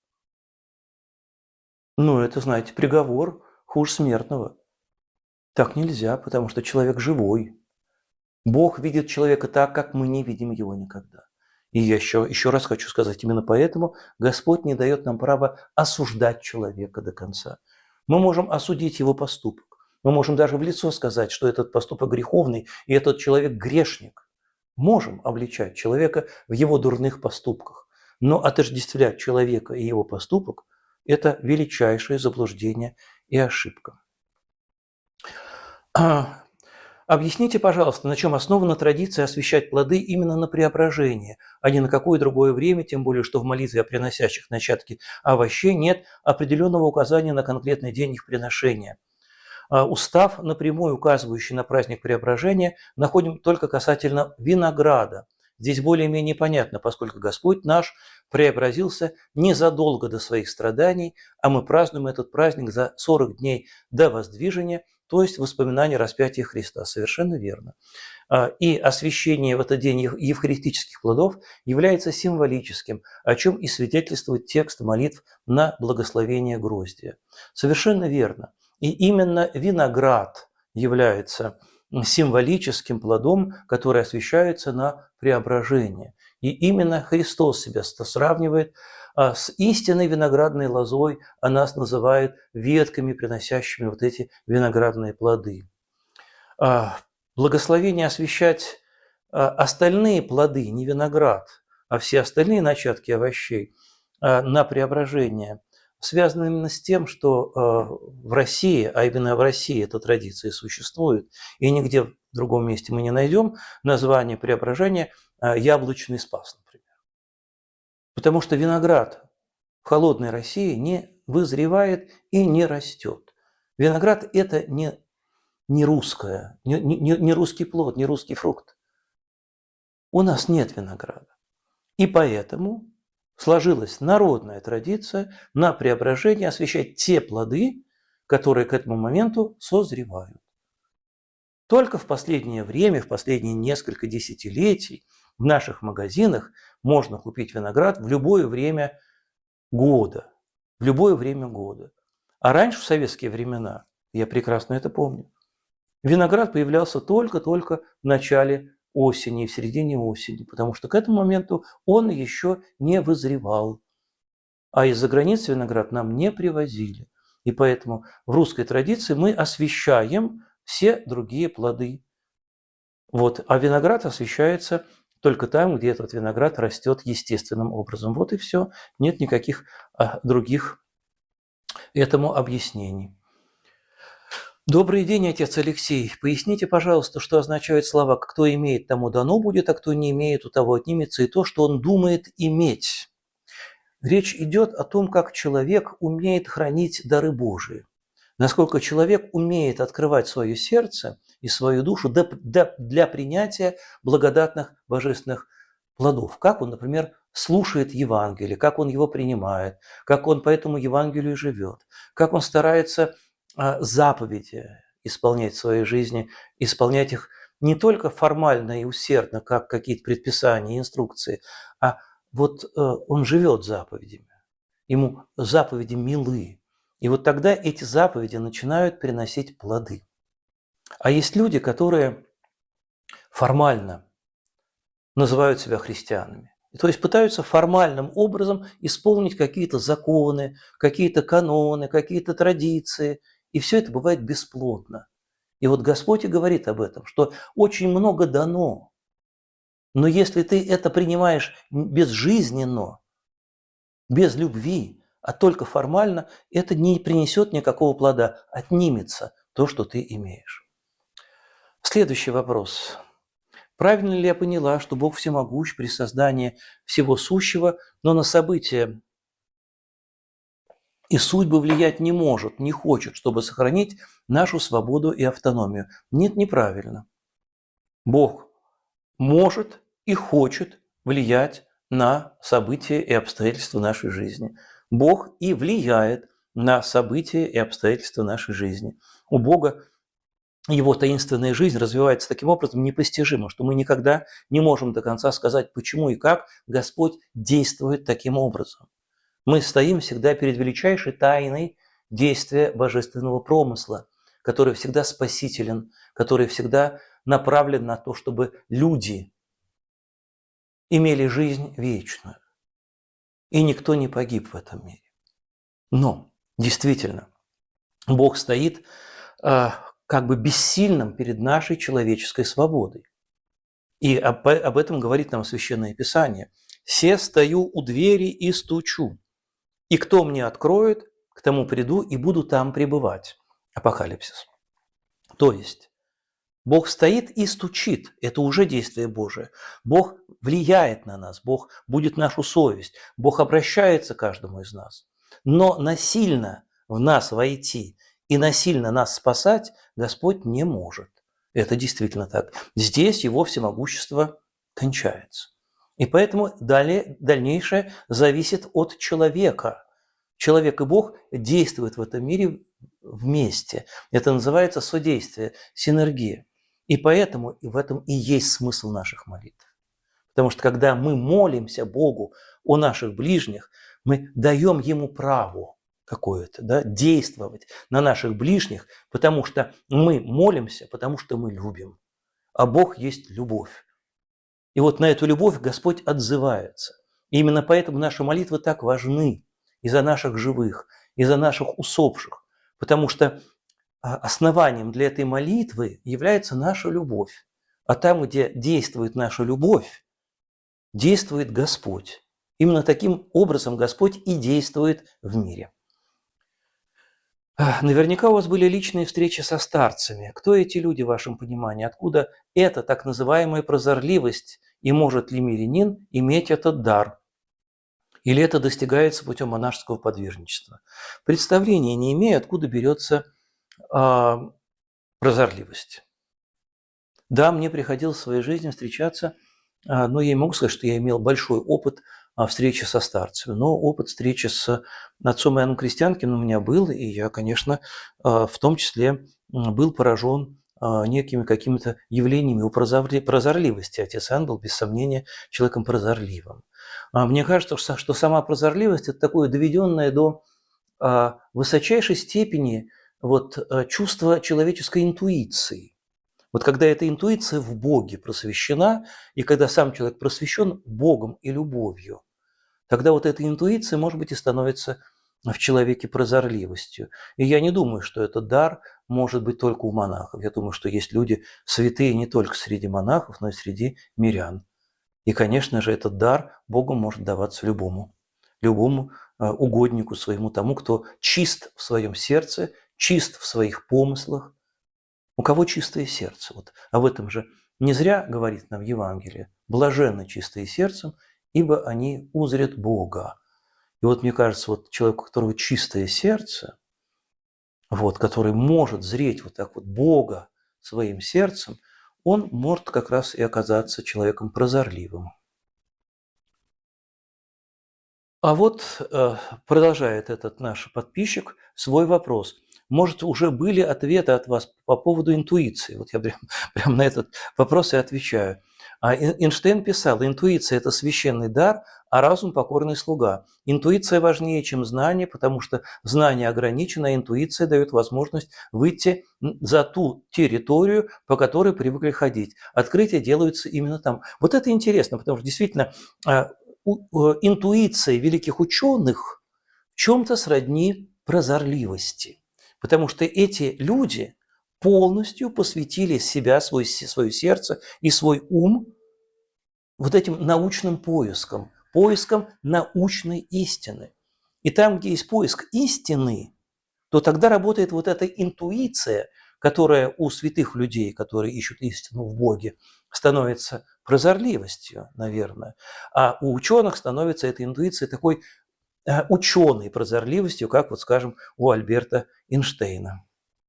Ну, это, знаете, приговор хуже смертного. Так нельзя, потому что человек живой. Бог видит человека так, как мы не видим его никогда. И я еще, еще раз хочу сказать, именно поэтому Господь не дает нам права осуждать человека до конца. Мы можем осудить его поступок. Мы можем даже в лицо сказать, что этот поступок греховный, и этот человек грешник. Можем обличать человека в его дурных поступках. Но отождествлять человека и его поступок – это величайшее заблуждение и ошибка. Объясните, пожалуйста, на чем основана традиция освящать плоды именно на преображение, а не на какое другое время, тем более, что в молитве о приносящих начатки овощей нет определенного указания на конкретный день их приношения. Устав, напрямую указывающий на праздник преображения, находим только касательно винограда. Здесь более-менее понятно, поскольку Господь наш преобразился незадолго до своих страданий, а мы празднуем этот праздник за сорок дней до воздвижения, то есть воспоминание распятия Христа. Совершенно верно. И освящение в этот день евхаристических плодов является символическим, о чем и свидетельствует текст молитв на благословение гроздья. Совершенно верно. И именно виноград является символическим плодом, который освящается на преображение. И именно Христос себя сравнивает с истинной виноградной лозой, а нас называет ветками, приносящими вот эти виноградные плоды. Благословение освящать остальные плоды, не виноград, а все остальные начатки овощей на преображение, связано именно с тем, что в России, а именно в России эта традиция существует, и нигде в другом месте мы не найдем название преображения яблочный спас, например. Потому что виноград в холодной России не вызревает и не растет. Виноград – это не, не русское, не, не, не русский плод, не русский фрукт. У нас нет винограда. И поэтому сложилась народная традиция на преображение освящать те плоды, которые к этому моменту созревают. Только в последнее время, в последние несколько десятилетий в наших магазинах можно купить виноград в любое время года. В любое время года. А раньше, в советские времена, я прекрасно это помню, виноград появлялся только-только в начале осени, в середине осени, потому что к этому моменту он еще не вызревал. А из-за границы виноград нам не привозили. И поэтому в русской традиции мы освящаем все другие плоды. Вот. А виноград освящается только там, где этот виноград растет естественным образом. Вот и все. Нет никаких а, других этому объяснений. Добрый день, отец Алексей. Поясните, пожалуйста, что означают слова «кто имеет, тому дано будет, а кто не имеет, у того отнимется и то, что он думает иметь». Речь идет о том, как человек умеет хранить дары Божии. Насколько человек умеет открывать свое сердце и свою душу для принятия благодатных божественных плодов. Как он, например, слушает Евангелие, как он его принимает, как он по этому Евангелию живет, как он старается заповеди исполнять в своей жизни, исполнять их не только формально и усердно, как какие-то предписания, инструкции, а вот он живет заповедями. ему заповеди милы. И вот тогда эти заповеди начинают приносить плоды. А есть люди, которые формально называют себя христианами. То есть пытаются формальным образом исполнить какие-то законы, какие-то каноны, какие-то традиции. И все это бывает бесплодно. И вот Господь и говорит об этом, что очень много дано. Но если ты это принимаешь безжизненно, без любви, а только формально, это не принесет никакого плода, отнимется то, что ты имеешь. Следующий вопрос. Правильно ли я поняла, что Бог всемогущ при создании всего сущего, но на события и судьбы влиять не может, не хочет, чтобы сохранить нашу свободу и автономию? Нет, неправильно. Бог может и хочет влиять на события и обстоятельства нашей жизни. Бог и влияет на события и обстоятельства нашей жизни. У Бога его таинственная жизнь развивается таким образом непостижимо, что мы никогда не можем до конца сказать, почему и как Господь действует таким образом. Мы стоим всегда перед величайшей тайной действия божественного промысла, который всегда спасителен, который всегда направлен на то, чтобы люди имели жизнь вечную. И никто не погиб в этом мире. Но, действительно, Бог стоит э, как бы бессильным перед нашей человеческой свободой. И об, об этом говорит нам Священное Писание. «Се стою у двери и стучу, и кто мне откроет, к тому приду и буду там пребывать». Апокалипсис. То есть, Бог стоит и стучит. Это уже действие Божие. Бог влияет на нас. Бог будет нашу совесть. Бог обращается к каждому из нас. Но насильно в нас войти и насильно нас спасать Господь не может. Это действительно так. Здесь Его всемогущество кончается. И поэтому далее, дальнейшее зависит от человека. Человек и Бог действуют в этом мире вместе. Это называется содействие, синергия. И поэтому в этом и есть смысл наших молитв. Потому что когда мы молимся Богу о наших ближних, мы даем Ему право какое-то, да, действовать на наших ближних, потому что мы молимся, потому что мы любим. А Бог есть любовь. И вот на эту любовь Господь отзывается. И именно поэтому наши молитвы так важны и за наших живых, и за наших усопших. Потому что основанием для этой молитвы является наша любовь. А там, где действует наша любовь, действует Господь. Именно таким образом Господь и действует в мире. Наверняка у вас были личные встречи со старцами. Кто эти люди в вашем понимании? Откуда эта так называемая прозорливость? И может ли мирянин иметь этот дар? Или это достигается путем монашеского подвижничества? Представления не имею, откуда берется э, прозорливость. Да, мне приходилось в своей жизни встречаться, э, но я не могу сказать, что я имел большой опыт э, встречи со старцами. Но опыт встречи с отцом Иоанном Крестьянкиным у меня был, и я, конечно, э, в том числе был поражен э, некими какими-то явлениями у прозорливости. Отец Иоанн был, без сомнения, человеком прозорливым. Мне кажется, что сама прозорливость – это такое доведенное до высочайшей степени вот, чувство человеческой интуиции. Вот когда эта интуиция в Боге просвещена, и когда сам человек просвещен Богом и любовью, тогда вот эта интуиция, может быть, и становится в человеке прозорливостью. И я не думаю, что этот дар может быть только у монахов. Я думаю, что есть люди святые не только среди монахов, но и среди мирян. И, конечно же, этот дар Богом может даваться любому, любому угоднику своему, тому, кто чист в своем сердце, чист в своих помыслах. У кого чистое сердце? Вот об этом же не зря говорит нам Евангелие. Блаженны чистые сердцем, ибо они узрят Бога. И вот мне кажется, вот человек, у которого чистое сердце, вот, который может зреть вот так вот Бога своим сердцем, он может как раз и оказаться человеком прозорливым. А вот продолжает этот наш подписчик свой вопрос. Может, уже были ответы от вас по поводу интуиции? Вот я прям, прям на этот вопрос и отвечаю. А Эйнштейн писал: интуиция – это священный дар, а разум – покорный слуга. Интуиция важнее, чем знание, потому что знание ограничено, а интуиция дает возможность выйти за ту территорию, по которой привыкли ходить. Открытия делаются именно там. Вот это интересно, потому что действительно интуиция великих ученых в чем-то сродни прозорливости, потому что эти люди полностью посвятили себя, свой, свое сердце и свой ум вот этим научным поискам, поискам научной истины. И там, где есть поиск истины, то тогда работает вот эта интуиция, которая у святых людей, которые ищут истину в Боге, становится прозорливостью, наверное. А у ученых становится эта интуиция такой ученой прозорливостью, как, вот скажем, у Альберта Эйнштейна.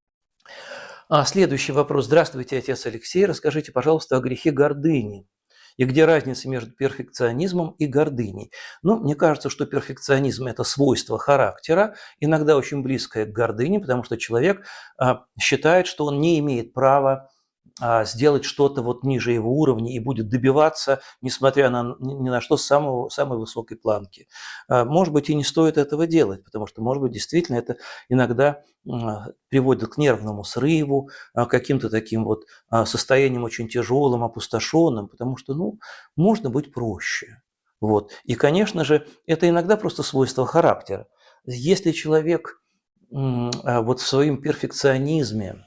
А следующий вопрос. Здравствуйте, отец Алексей. Расскажите, пожалуйста, о грехе гордыни. И где разница между перфекционизмом и гордыней? Ну, мне кажется, что перфекционизм – это свойство характера, иногда очень близкое к гордыне, потому что человек а, считает, что он не имеет права а, сделать что-то вот ниже его уровня и будет добиваться, несмотря на, ни на что, самого, самой высокой планки. А, может быть, и не стоит этого делать, потому что, может быть, действительно это иногда а, приводит к нервному срыву, а, каким-то таким вот а, состоянием очень тяжелым, опустошенным, потому что, ну, можно быть проще. Вот. И, конечно же, это иногда просто свойство характера. Если человек а, вот в своем перфекционизме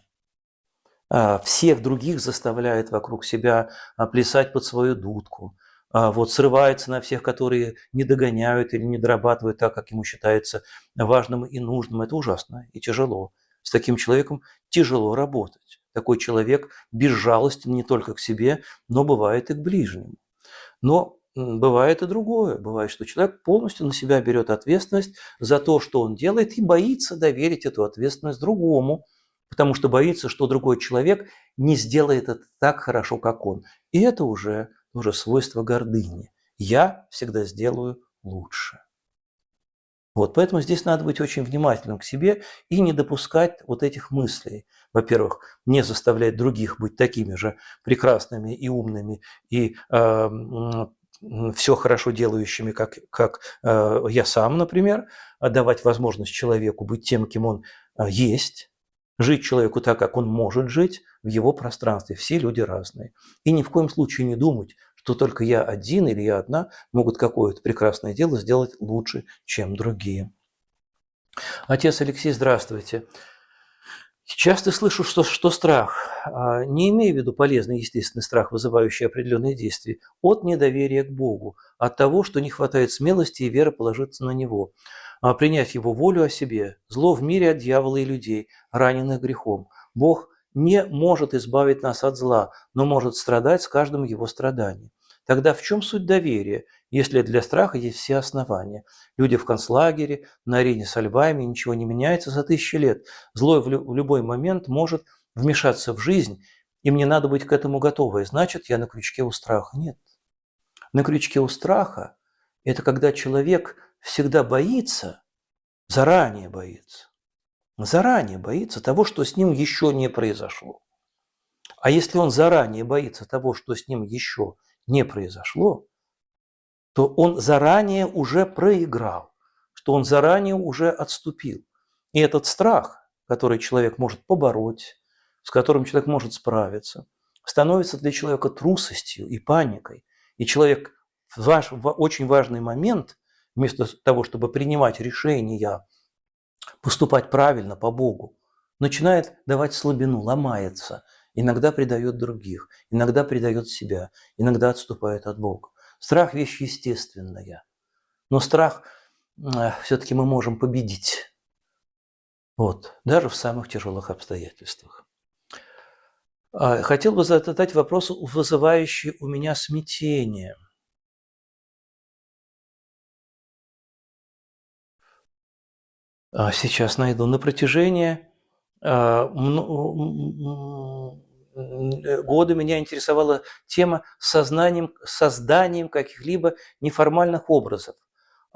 всех других заставляет вокруг себя плясать под свою дудку, вот, срывается на всех, которые не догоняют или не дорабатывают так, как ему считается важным и нужным. Это ужасно и тяжело. С таким человеком тяжело работать. Такой человек безжалостен не только к себе, но бывает и к ближнему. Но бывает и другое. Бывает, что человек полностью на себя берет ответственность за то, что он делает, и боится доверить эту ответственность другому, потому что боится, что другой человек не сделает это так хорошо, как он. И это уже, уже свойство гордыни. Я всегда сделаю лучше. Вот, поэтому здесь надо быть очень внимательным к себе и не допускать вот этих мыслей. Во-первых, не заставлять других быть такими же прекрасными и умными, и э, все хорошо делающими, как, как э, я сам, например, а давать возможность человеку быть тем, кем он э, есть, жить человеку так, как он может жить в его пространстве. Все люди разные. И ни в коем случае не думать, что только я один или я одна могут какое-то прекрасное дело сделать лучше, чем другие. Отец Алексей, здравствуйте. Часто слышу, что, что страх, не имея в виду полезный естественный страх, вызывающий определенные действия, от недоверия к Богу, от того, что не хватает смелости и веры положиться на Него, принять Его волю о себе, зло в мире от дьявола и людей, раненых грехом. Бог не может избавить нас от зла, но может страдать с каждым его страданием. Тогда в чем суть доверия, если для страха есть все основания? Люди в концлагере, на арене со львами, ничего не меняется за тысячи лет. Зло в любой момент может вмешаться в жизнь, и мне надо быть к этому готовой. Значит, я на крючке у страха. Нет. На крючке у страха – это когда человек всегда боится, заранее боится. Заранее боится того, что с ним еще не произошло. А если он заранее боится того, что с ним еще не произошло, то он заранее уже проиграл, что он заранее уже отступил. И этот страх, который человек может побороть, с которым человек может справиться, становится для человека трусостью и паникой. И человек в, ваш, в очень важный момент, вместо того, чтобы принимать решения, поступать правильно по Богу, начинает давать слабину, ломается, иногда предает других, иногда предает себя, иногда отступает от Бога. Страх – вещь естественная, но страх э, все-таки мы можем победить, вот, даже в самых тяжелых обстоятельствах. Хотел бы задать вопрос, вызывающий у меня смятение. Сейчас найду. На протяжении года меня интересовала тема сознанием, созданием каких-либо неформальных образов.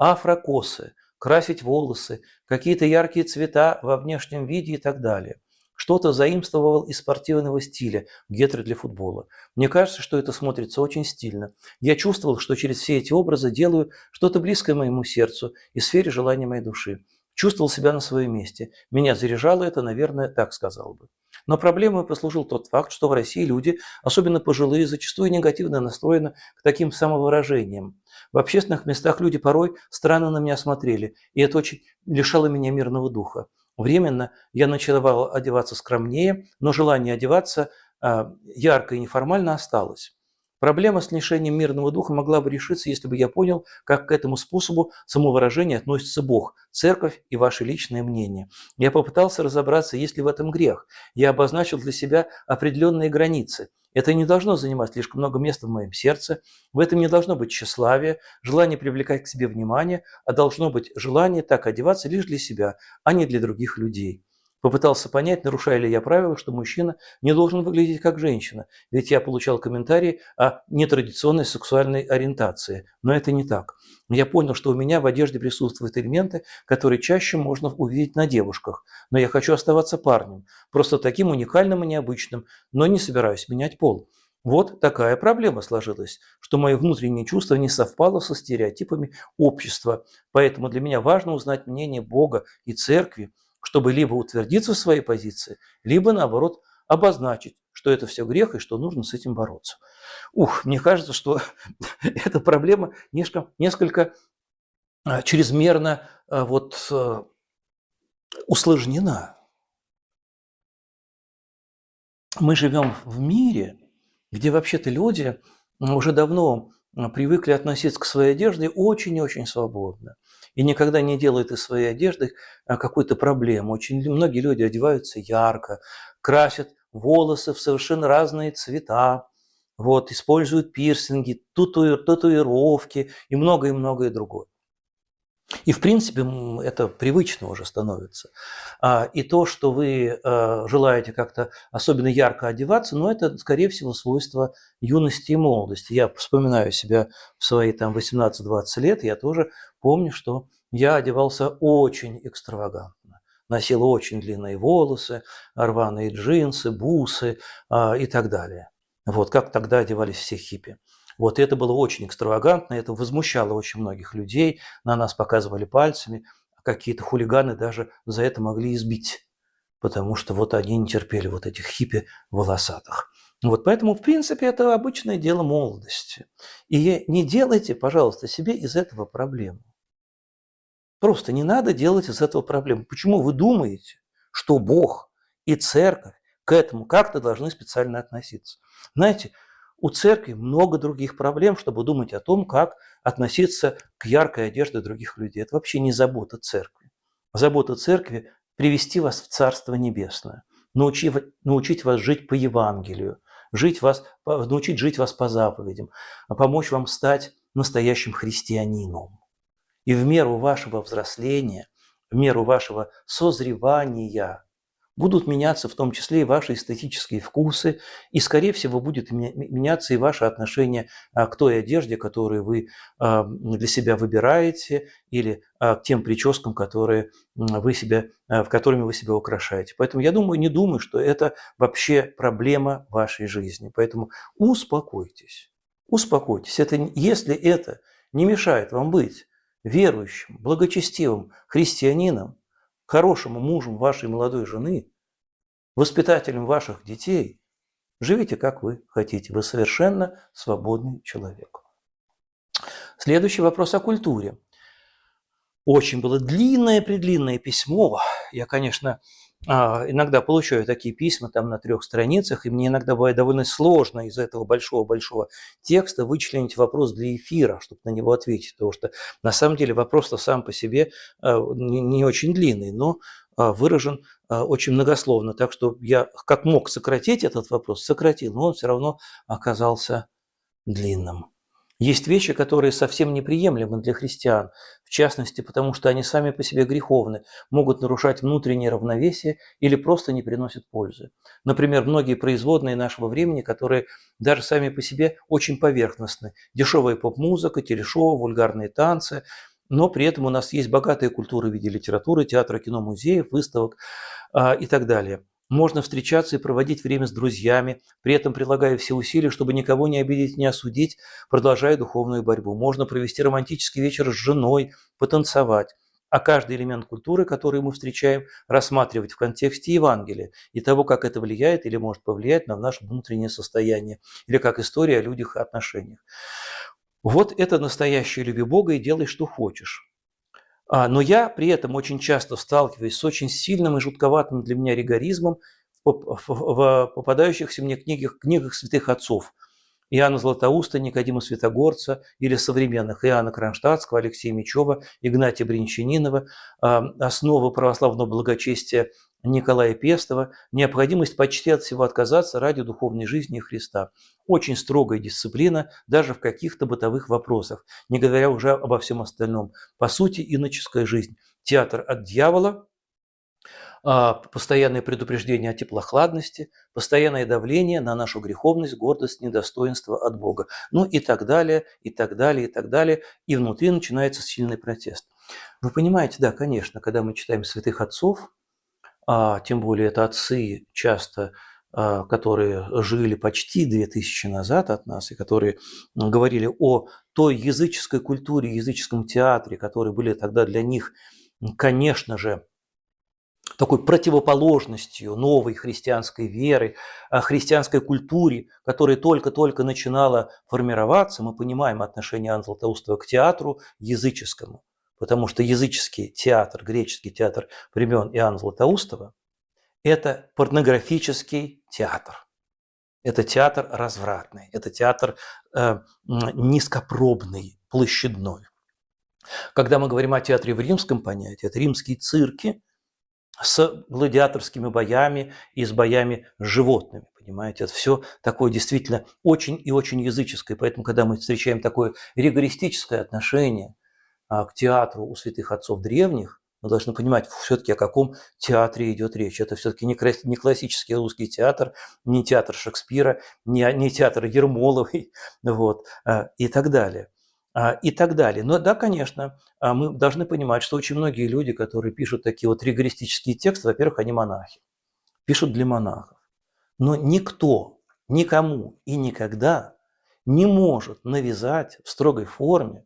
Афрокосы, красить волосы, какие-то яркие цвета во внешнем виде и так далее. что-то заимствовал из спортивного стиля, гетры для футбола. Мне кажется, что это смотрится очень стильно. Я чувствовал, что через все эти образы делаю что-то близкое моему сердцу и сфере желаний моей души. Чувствовал себя на своем месте. Меня заряжало это, наверное, так сказал бы. Но проблемой послужил тот факт, что в России люди, особенно пожилые, зачастую негативно настроены к таким самовыражениям. В общественных местах люди порой странно на меня смотрели, и это очень лишало меня мирного духа. Временно я начала одеваться скромнее, но желание одеваться а, ярко и неформально осталось. Проблема с лишением мирного духа могла бы решиться, если бы я понял, как к этому способу самовыражения относится Бог, церковь и ваше личное мнение. Я попытался разобраться, есть ли в этом грех. Я обозначил для себя определенные границы. Это не должно занимать слишком много места в моем сердце, в этом не должно быть тщеславия, желание привлекать к себе внимание, а должно быть желание так одеваться лишь для себя, а не для других людей. Попытался понять, нарушаю ли я правило, что мужчина не должен выглядеть как женщина, ведь я получал комментарии о нетрадиционной сексуальной ориентации, но это не так. Я понял, что у меня в одежде присутствуют элементы, которые чаще можно увидеть на девушках, но я хочу оставаться парнем, просто таким уникальным и необычным, но не собираюсь менять пол. Вот такая проблема сложилась, что мое внутреннее чувство не совпало со стереотипами общества, поэтому для меня важно узнать мнение Бога и Церкви, чтобы либо утвердиться в своей позиции, либо, наоборот, обозначить, что это все грех и что нужно с этим бороться. Ух, мне кажется, что эта проблема несколько, несколько чрезмерно вот, усложнена. Мы живем в мире, где вообще-то люди уже давно привыкли относиться к своей одежде очень и очень свободно. И никогда не делают из своей одежды какой-то проблемы. Очень многие люди одеваются ярко, красят волосы в совершенно разные цвета, вот, используют пирсинги, тату- татуировки и многое-многое другое. И, в принципе, это привычно уже становится. И то, что вы желаете как-то особенно ярко одеваться, но это, скорее всего, свойство юности и молодости. Я вспоминаю себя в свои там восемнадцать-двадцать лет, я тоже помню, что я одевался очень экстравагантно. Носил очень длинные волосы, рваные джинсы, бусы и так далее. Вот как тогда одевались все хиппи. Вот это было очень экстравагантно, это возмущало очень многих людей, на нас показывали пальцами, какие-то хулиганы даже за это могли избить, потому что вот они не терпели вот этих хиппи волосатых. Вот поэтому, в принципе, это обычное дело молодости. И не делайте, пожалуйста, себе из этого проблему. Просто не надо делать из этого проблему. Почему вы думаете, что Бог и Церковь к этому как-то должны специально относиться? Знаете, у церкви много других проблем, чтобы думать о том, как относиться к яркой одежде других людей. Это вообще не забота церкви. Забота церкви – привести вас в Царство Небесное, научить, научить вас жить по Евангелию, жить вас, научить жить вас по заповедям, помочь вам стать настоящим христианином. И в меру вашего взросления, в меру вашего созревания будут меняться в том числе и ваши эстетические вкусы, и, скорее всего, будет меняться и ваше отношение к той одежде, которую вы для себя выбираете, или к тем прическам, которые вы себя, в которыми вы себя украшаете. Поэтому я думаю, не думаю, что это вообще проблема вашей жизни. Поэтому успокойтесь, успокойтесь. Это, если это не мешает вам быть верующим, благочестивым христианином, хорошему мужем вашей молодой жены, воспитателем ваших детей, живите как вы хотите. Вы совершенно свободный человек. Следующий вопрос о культуре. Очень было длинное-предлинное письмо. Я, конечно, иногда получаю такие письма там на трех страницах, и мне иногда бывает довольно сложно из этого большого-большого текста вычленить вопрос для эфира, чтобы на него ответить, потому что на самом деле вопрос-то сам по себе не очень длинный, но выражен очень многословно, так что я как мог сократить этот вопрос, сократил, но он все равно оказался длинным. Есть вещи, которые совсем неприемлемы для христиан, в частности, потому что они сами по себе греховны, могут нарушать внутреннее равновесие или просто не приносят пользы. Например, многие производные нашего времени, которые даже сами по себе очень поверхностны. Дешевая поп-музыка, телешоу, вульгарные танцы, но при этом у нас есть богатая культура в виде литературы, театра, кино, музеев, выставок э, и так далее. Можно встречаться и проводить время с друзьями, при этом прилагая все усилия, чтобы никого не обидеть, не осудить, продолжая духовную борьбу. Можно провести романтический вечер с женой, потанцевать. А каждый элемент культуры, который мы встречаем, рассматривать в контексте Евангелия и того, как это влияет или может повлиять на наше внутреннее состояние, или как история о людях и отношениях. Вот это настоящее «люби Бога и делай, что хочешь». А, но я при этом очень часто сталкиваюсь с очень сильным и жутковатым для меня ригоризмом в, в, в попадающихся мне книгах, книгах святых отцов. Иоанна Златоуста, Никодима Святогорца или современных Иоанна Кронштадтского, Алексея Мечева, Игнатия Бринчанинова, основы православного благочестия Николая Пестова, необходимость почти от всего отказаться ради духовной жизни Христа. Очень строгая дисциплина даже в каких-то бытовых вопросах, не говоря уже обо всем остальном. По сути, иноческая жизнь. Театр от дьявола, постоянное предупреждение о теплохладности, постоянное давление на нашу греховность, гордость, недостоинство от Бога. Ну и так далее, и так далее, и так далее. И внутри начинается сильный протест. Вы понимаете, да, конечно, когда мы читаем святых отцов, а тем более это отцы часто, которые жили почти две тысячи назад от нас, и которые говорили о той языческой культуре, языческом театре, которые были тогда для них, конечно же, такой противоположностью новой христианской веры, христианской культуре, которая только-только начинала формироваться. Мы понимаем отношение Иоанна Златоустова к театру языческому, потому что языческий театр, греческий театр времен Иоанна Златоустова – это порнографический театр. Это театр развратный, это театр э, низкопробный, площадной. Когда мы говорим о театре в римском понятии, это римские цирки с гладиаторскими боями и с боями с животными, понимаете? Это все такое действительно очень и очень языческое. Поэтому, когда мы встречаем такое ригористическое отношение а, к театру у святых отцов древних, мы должны понимать все-таки, о каком театре идет речь. Это все-таки не классический русский театр, не театр Шекспира, не, не театр Ермоловой, вот, и так далее. И так далее. Но да, конечно, мы должны понимать, что очень многие люди, которые пишут такие вот ригористические тексты, во-первых, они монахи, пишут для монахов. Но никто, никому и никогда не может навязать в строгой форме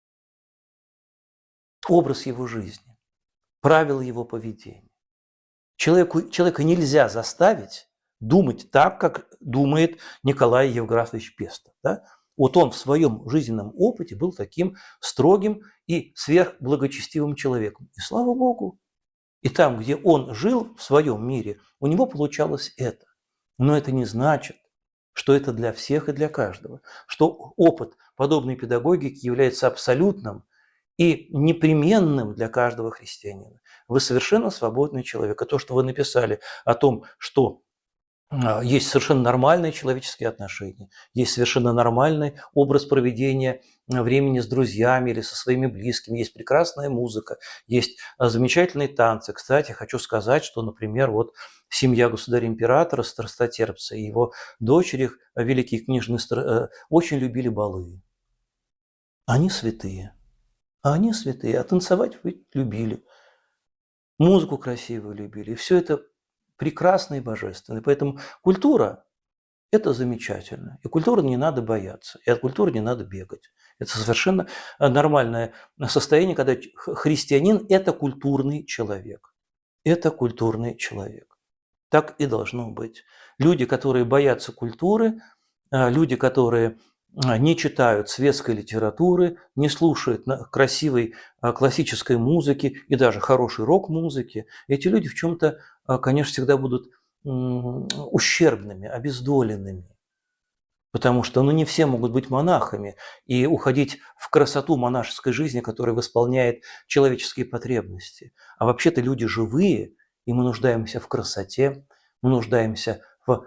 образ его жизни, правила его поведения. Человеку, человека нельзя заставить думать так, как думает Николай Евграфович Пестов. Да? Вот он в своем жизненном опыте был таким строгим и сверхблагочестивым человеком. И слава Богу. И там, где он жил в своем мире, у него получалось это. Но это не значит, что это для всех и для каждого. Что опыт подобной педагогики является абсолютным и непременным для каждого христианина. Вы совершенно свободный человек. А то, что вы написали о том, что есть совершенно нормальные человеческие отношения, есть совершенно нормальный образ проведения времени с друзьями или со своими близкими, есть прекрасная музыка, есть замечательные танцы. Кстати, хочу сказать, что, например, вот семья государя-императора Страстотерпца и его дочери, великие княжны, очень любили балы. Они святые. А они святые, а танцевать вы любили. Музыку красивую любили. И все это прекрасно и божественно. Поэтому культура – это замечательно. И культуры не надо бояться. И от культуры не надо бегать. Это совершенно нормальное состояние, когда христианин – это культурный человек. Это культурный человек. Так и должно быть. Люди, которые боятся культуры, люди, которые не читают светской литературы, не слушают красивой классической музыки и даже хорошей рок-музыки, эти люди в чем-то, конечно, всегда будут ущербными, обездоленными. Потому что ну, не все могут быть монахами и уходить в красоту монашеской жизни, которая восполняет человеческие потребности. А вообще-то люди живые, и мы нуждаемся в красоте, мы нуждаемся в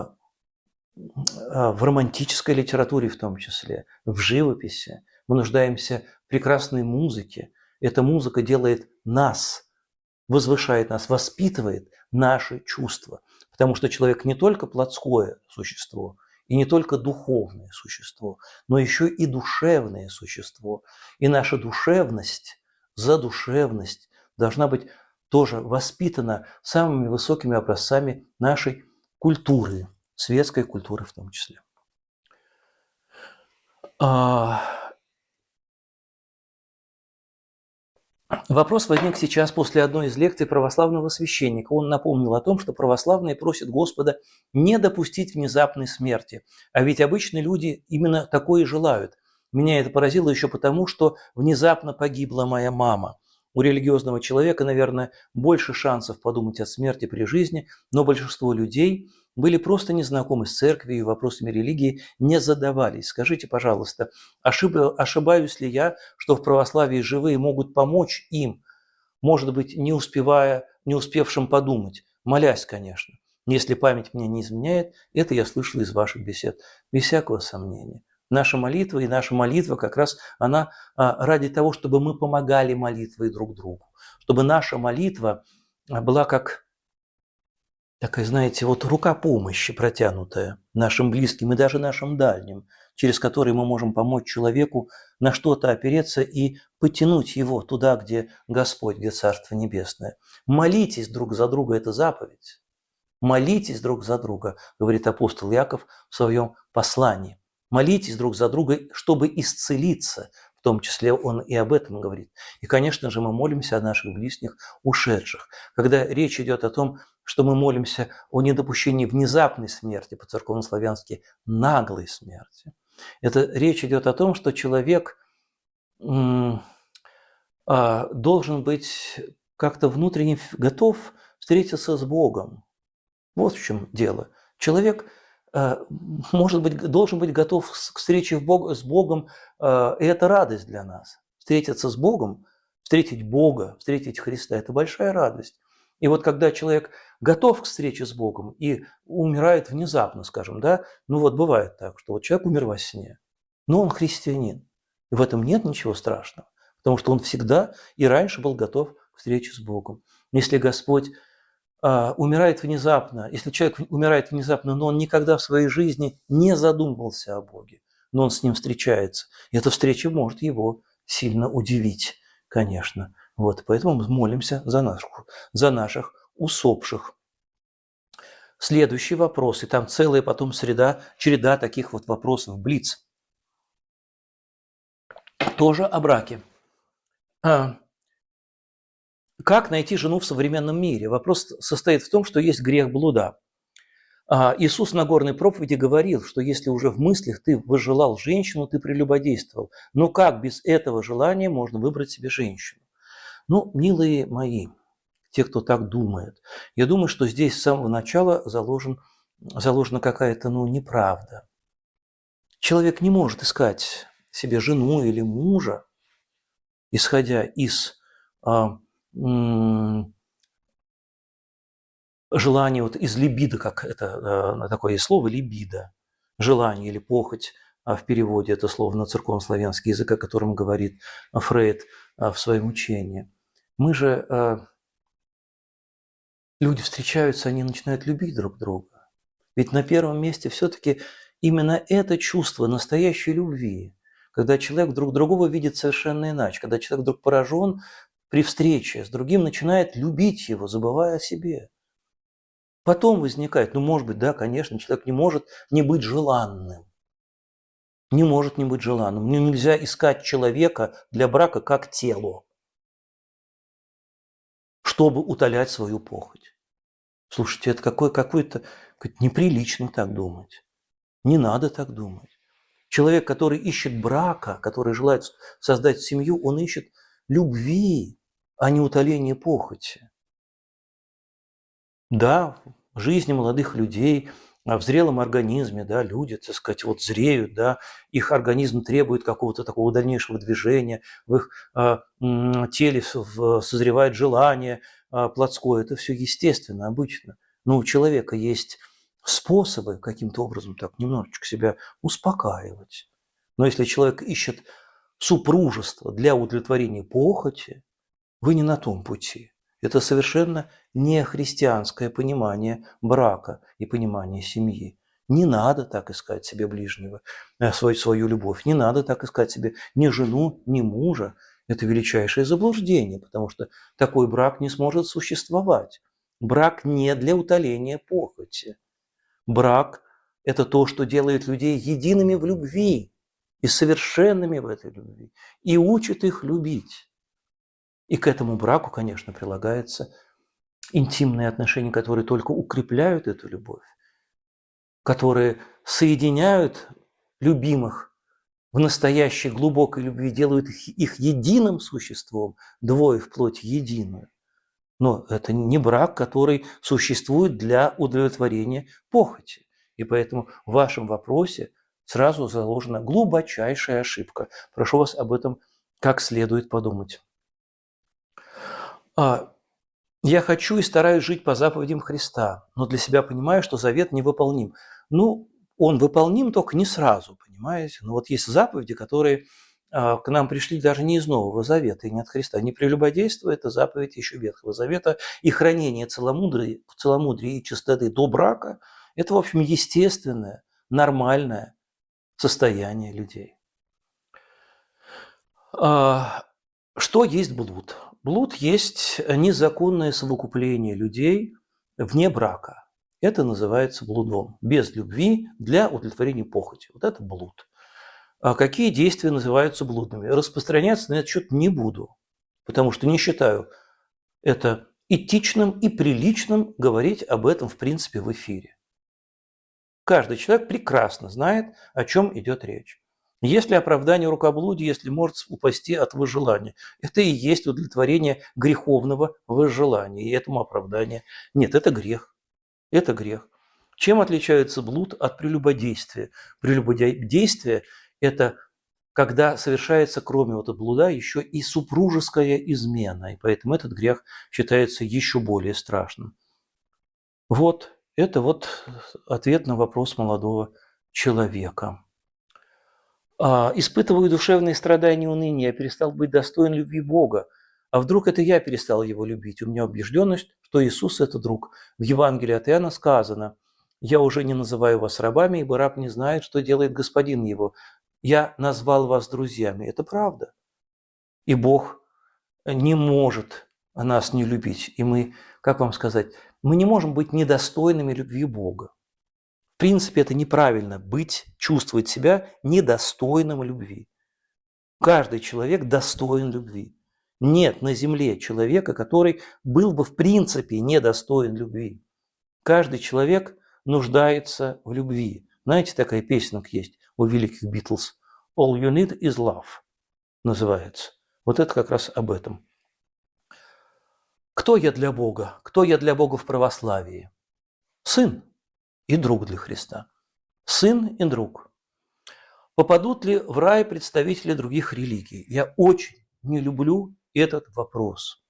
в романтической литературе в том числе, в живописи. Мы нуждаемся в прекрасной музыке. Эта музыка делает нас, возвышает нас, воспитывает наши чувства. Потому что человек не только плотское существо, и не только духовное существо, но еще и душевное существо. И наша душевность, задушевность должна быть тоже воспитана самыми высокими образцами нашей культуры, светской культуры в том числе. Вопрос возник сейчас после одной из лекций православного священника. Он напомнил о том, что православные просят Господа не допустить внезапной смерти. А ведь обычные люди именно такое и желают. Меня это поразило еще потому, что внезапно погибла моя мама. У религиозного человека, наверное, больше шансов подумать о смерти при жизни, но большинство людей были просто незнакомы с церковью и вопросами религии не задавались. Скажите, пожалуйста, ошиб- ошибаюсь ли я, что в православии живые могут помочь им, может быть, не успевая, не успевшим подумать, молясь, конечно. Если память меня не изменяет, это я слышал из ваших бесед, без всякого сомнения. Наша молитва и наша молитва как раз она а, ради того, чтобы мы помогали молитвой друг другу, чтобы наша молитва была как такая, знаете, вот рука помощи протянутая нашим близким и даже нашим дальним, через который мы можем помочь человеку на что-то опереться и потянуть его туда, где Господь, где Царство Небесное. Молитесь друг за друга, это заповедь. Молитесь друг за друга, говорит апостол Иаков в своем послании. Молитесь друг за друга, чтобы исцелиться. В том числе он и об этом говорит. И, конечно же, мы молимся о наших близких ушедших. Когда речь идет о том, что мы молимся о недопущении внезапной смерти, по-церковнославянски наглой смерти, это речь идет о том, что человек м, а, должен быть как-то внутренне готов встретиться с Богом. Вот в чем дело. Человек может быть, должен быть готов к встрече с Богом, и это радость для нас. Встретиться с Богом, встретить Бога, встретить Христа – это большая радость. И вот когда человек готов к встрече с Богом и умирает внезапно, скажем, да, ну вот бывает так, что вот человек умер во сне, но он христианин, и в этом нет ничего страшного, потому что он всегда и раньше был готов к встрече с Богом. Если Господь умирает внезапно, если человек умирает внезапно, но он никогда в своей жизни не задумывался о Боге, но он с ним встречается, и эта встреча может его сильно удивить, конечно. Вот, поэтому мы молимся за наших, за наших усопших. Следующий вопрос, и там целая потом среда, череда таких вот вопросов, блиц. Тоже о браке. Как найти жену в современном мире? Вопрос состоит в том, что есть грех блуда. Иисус на Нагорной проповеди говорил, что если уже в мыслях ты возжелал женщину, ты прелюбодействовал. Но как без этого желания можно выбрать себе женщину? Ну, милые мои, те, кто так думает, я думаю, что здесь с самого начала заложен, заложена какая-то, ну, неправда. Человек не может искать себе жену или мужа, исходя из желание, вот из либидо, как это такое есть слово, либидо, желание или похоть, в переводе это слово на церковнославянский язык, о котором говорит Фрейд в своем учении. Мы же, люди встречаются, они начинают любить друг друга. Ведь на первом месте все-таки именно это чувство настоящей любви, когда человек друг другого видит совершенно иначе, когда человек вдруг поражен при встрече с другим, начинает любить его, забывая о себе. Потом возникает, ну, может быть, да, конечно, человек не может не быть желанным. Не может не быть желанным. Ну, нельзя искать человека для брака как тело, чтобы утолять свою похоть. Слушайте, это какое, какое-то неприлично так думать. Не надо так думать. Человек, который ищет брака, который желает создать семью, он ищет любви, а не утоления похоти. Да, в жизни молодых людей, в зрелом организме, да, люди, так сказать, вот зреют, да, их организм требует какого-то такого дальнейшего движения, в их э, теле созревает желание э, плотское, это все естественно, обычно. Но у человека есть способы каким-то образом так немножечко себя успокаивать. Но если человек ищет супружество для удовлетворения похоти, вы не на том пути. Это совершенно не христианское понимание брака и понимание семьи. Не надо так искать себе ближнего, свою, свою любовь. Не надо так искать себе ни жену, ни мужа. Это величайшее заблуждение, потому что такой брак не сможет существовать. Брак не для утоления похоти. Брак – это то, что делает людей едиными в любви и совершенными в этой любви, и учит их любить. И к этому браку, конечно, прилагаются интимные отношения, которые только укрепляют эту любовь, которые соединяют любимых в настоящей глубокой любви, делают их, их единым существом, двое в плоть единую. Но это не брак, который существует для удовлетворения похоти. И поэтому в вашем вопросе сразу заложена глубочайшая ошибка. Прошу вас об этом как следует подумать. Я хочу и стараюсь жить по заповедям Христа, но для себя понимаю, что завет невыполним. Ну, он выполним, только не сразу, понимаете? Но вот есть заповеди, которые к нам пришли даже не из Нового Завета и не от Христа. Не прелюбодейство – это заповедь еще Ветхого Завета, и хранение целомудрия, целомудрия и чистоты до брака – это, в общем, естественное, нормальное состояние людей. Что есть блуд? Блуд есть незаконное совокупление людей вне брака. Это называется блудом. Без любви для удовлетворения похоти. Вот это блуд. А какие действия называются блудными? Распространяться на этот счет не буду, потому что не считаю это этичным и приличным говорить об этом, в принципе, в эфире. Каждый человек прекрасно знает, о чем идет речь. Если оправдание рукоблудия, если может упасти от возжелания, это и есть удовлетворение греховного возжелания, и этому оправдания нет. Это грех. Это грех. Чем отличается блуд от прелюбодействия? Прелюбодействие – это когда совершается, кроме вот блуда, еще и супружеская измена, и поэтому этот грех считается еще более страшным. Вот это вот ответ на вопрос молодого человека. Испытываю душевные страдания и уныние, я перестал быть достоин любви Бога. А вдруг это я перестал его любить? У меня убежденность, что Иисус – это друг. В Евангелии от Иоанна сказано: «Я уже не называю вас рабами, ибо раб не знает, что делает господин его. Я назвал вас друзьями». Это правда. И Бог не может нас не любить. И мы, как вам сказать, мы не можем быть недостойными любви Бога. В принципе, это неправильно быть, чувствовать себя недостойным любви. Каждый человек достоин любви. Нет на земле человека, который был бы в принципе недостоин любви. Каждый человек нуждается в любви. Знаете, такая песенка есть у великих Битлз. «All you need is love» называется. Вот это как раз об этом. Кто я для Бога? Кто я для Бога в православии? Сын и друг для Христа. Сын и друг. Попадут ли в рай представители других религий? Я очень не люблю этот вопрос.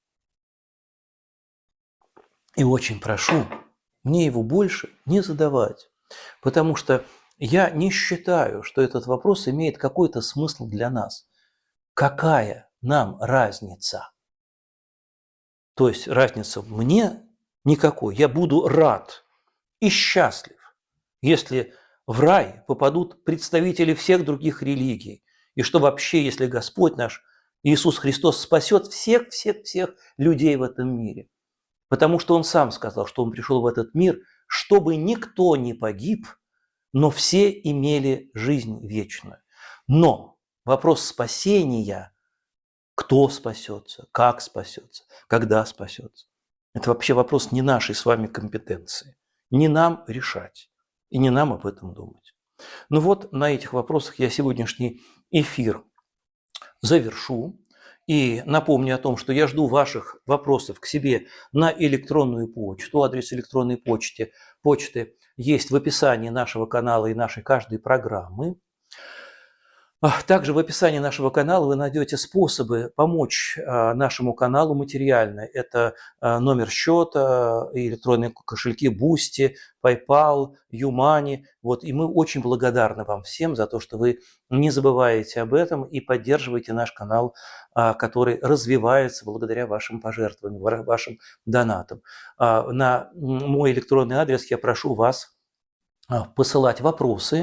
И очень прошу мне его больше не задавать. Потому что я не считаю, что этот вопрос имеет какой-то смысл для нас. Какая нам разница? То есть разница мне никакой. Я буду рад и счастлив, если в рай попадут представители всех других религий. И что вообще, если Господь наш Иисус Христос спасет всех-всех-всех людей в этом мире. Потому что Он сам сказал, что Он пришел в этот мир, чтобы никто не погиб, но все имели жизнь вечную. Но вопрос спасения, кто спасется, как спасется, когда спасется, это вообще вопрос не нашей с вами компетенции. Не нам решать и не нам об этом думать. Ну вот на этих вопросах я сегодняшний эфир завершу. И напомню о том, что я жду ваших вопросов к себе на электронную почту. Адрес электронной почты, почты есть в описании нашего канала и нашей каждой программы. Также в описании нашего канала вы найдете способы помочь нашему каналу материально. Это номер счета, электронные кошельки Boosty, PayPal, YouMoney. Вот. И мы очень благодарны вам всем за то, что вы не забываете об этом и поддерживаете наш канал, который развивается благодаря вашим пожертвованиям, вашим донатам. На мой электронный адрес я прошу вас посылать вопросы,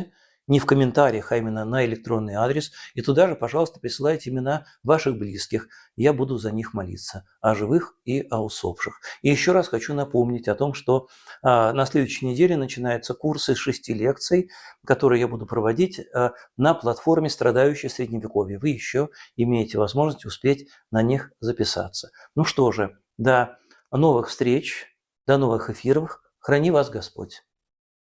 не в комментариях, а именно на электронный адрес. И туда же, пожалуйста, присылайте имена ваших близких. Я буду за них молиться, о живых и о усопших. И еще раз хочу напомнить о том, что а, на следующей неделе начинаются курсы из шести лекций, которые я буду проводить а, на платформе «Страдающие Средневековье». Вы еще имеете возможность успеть на них записаться. Ну что же, до новых встреч, до новых эфиров. Храни вас Господь.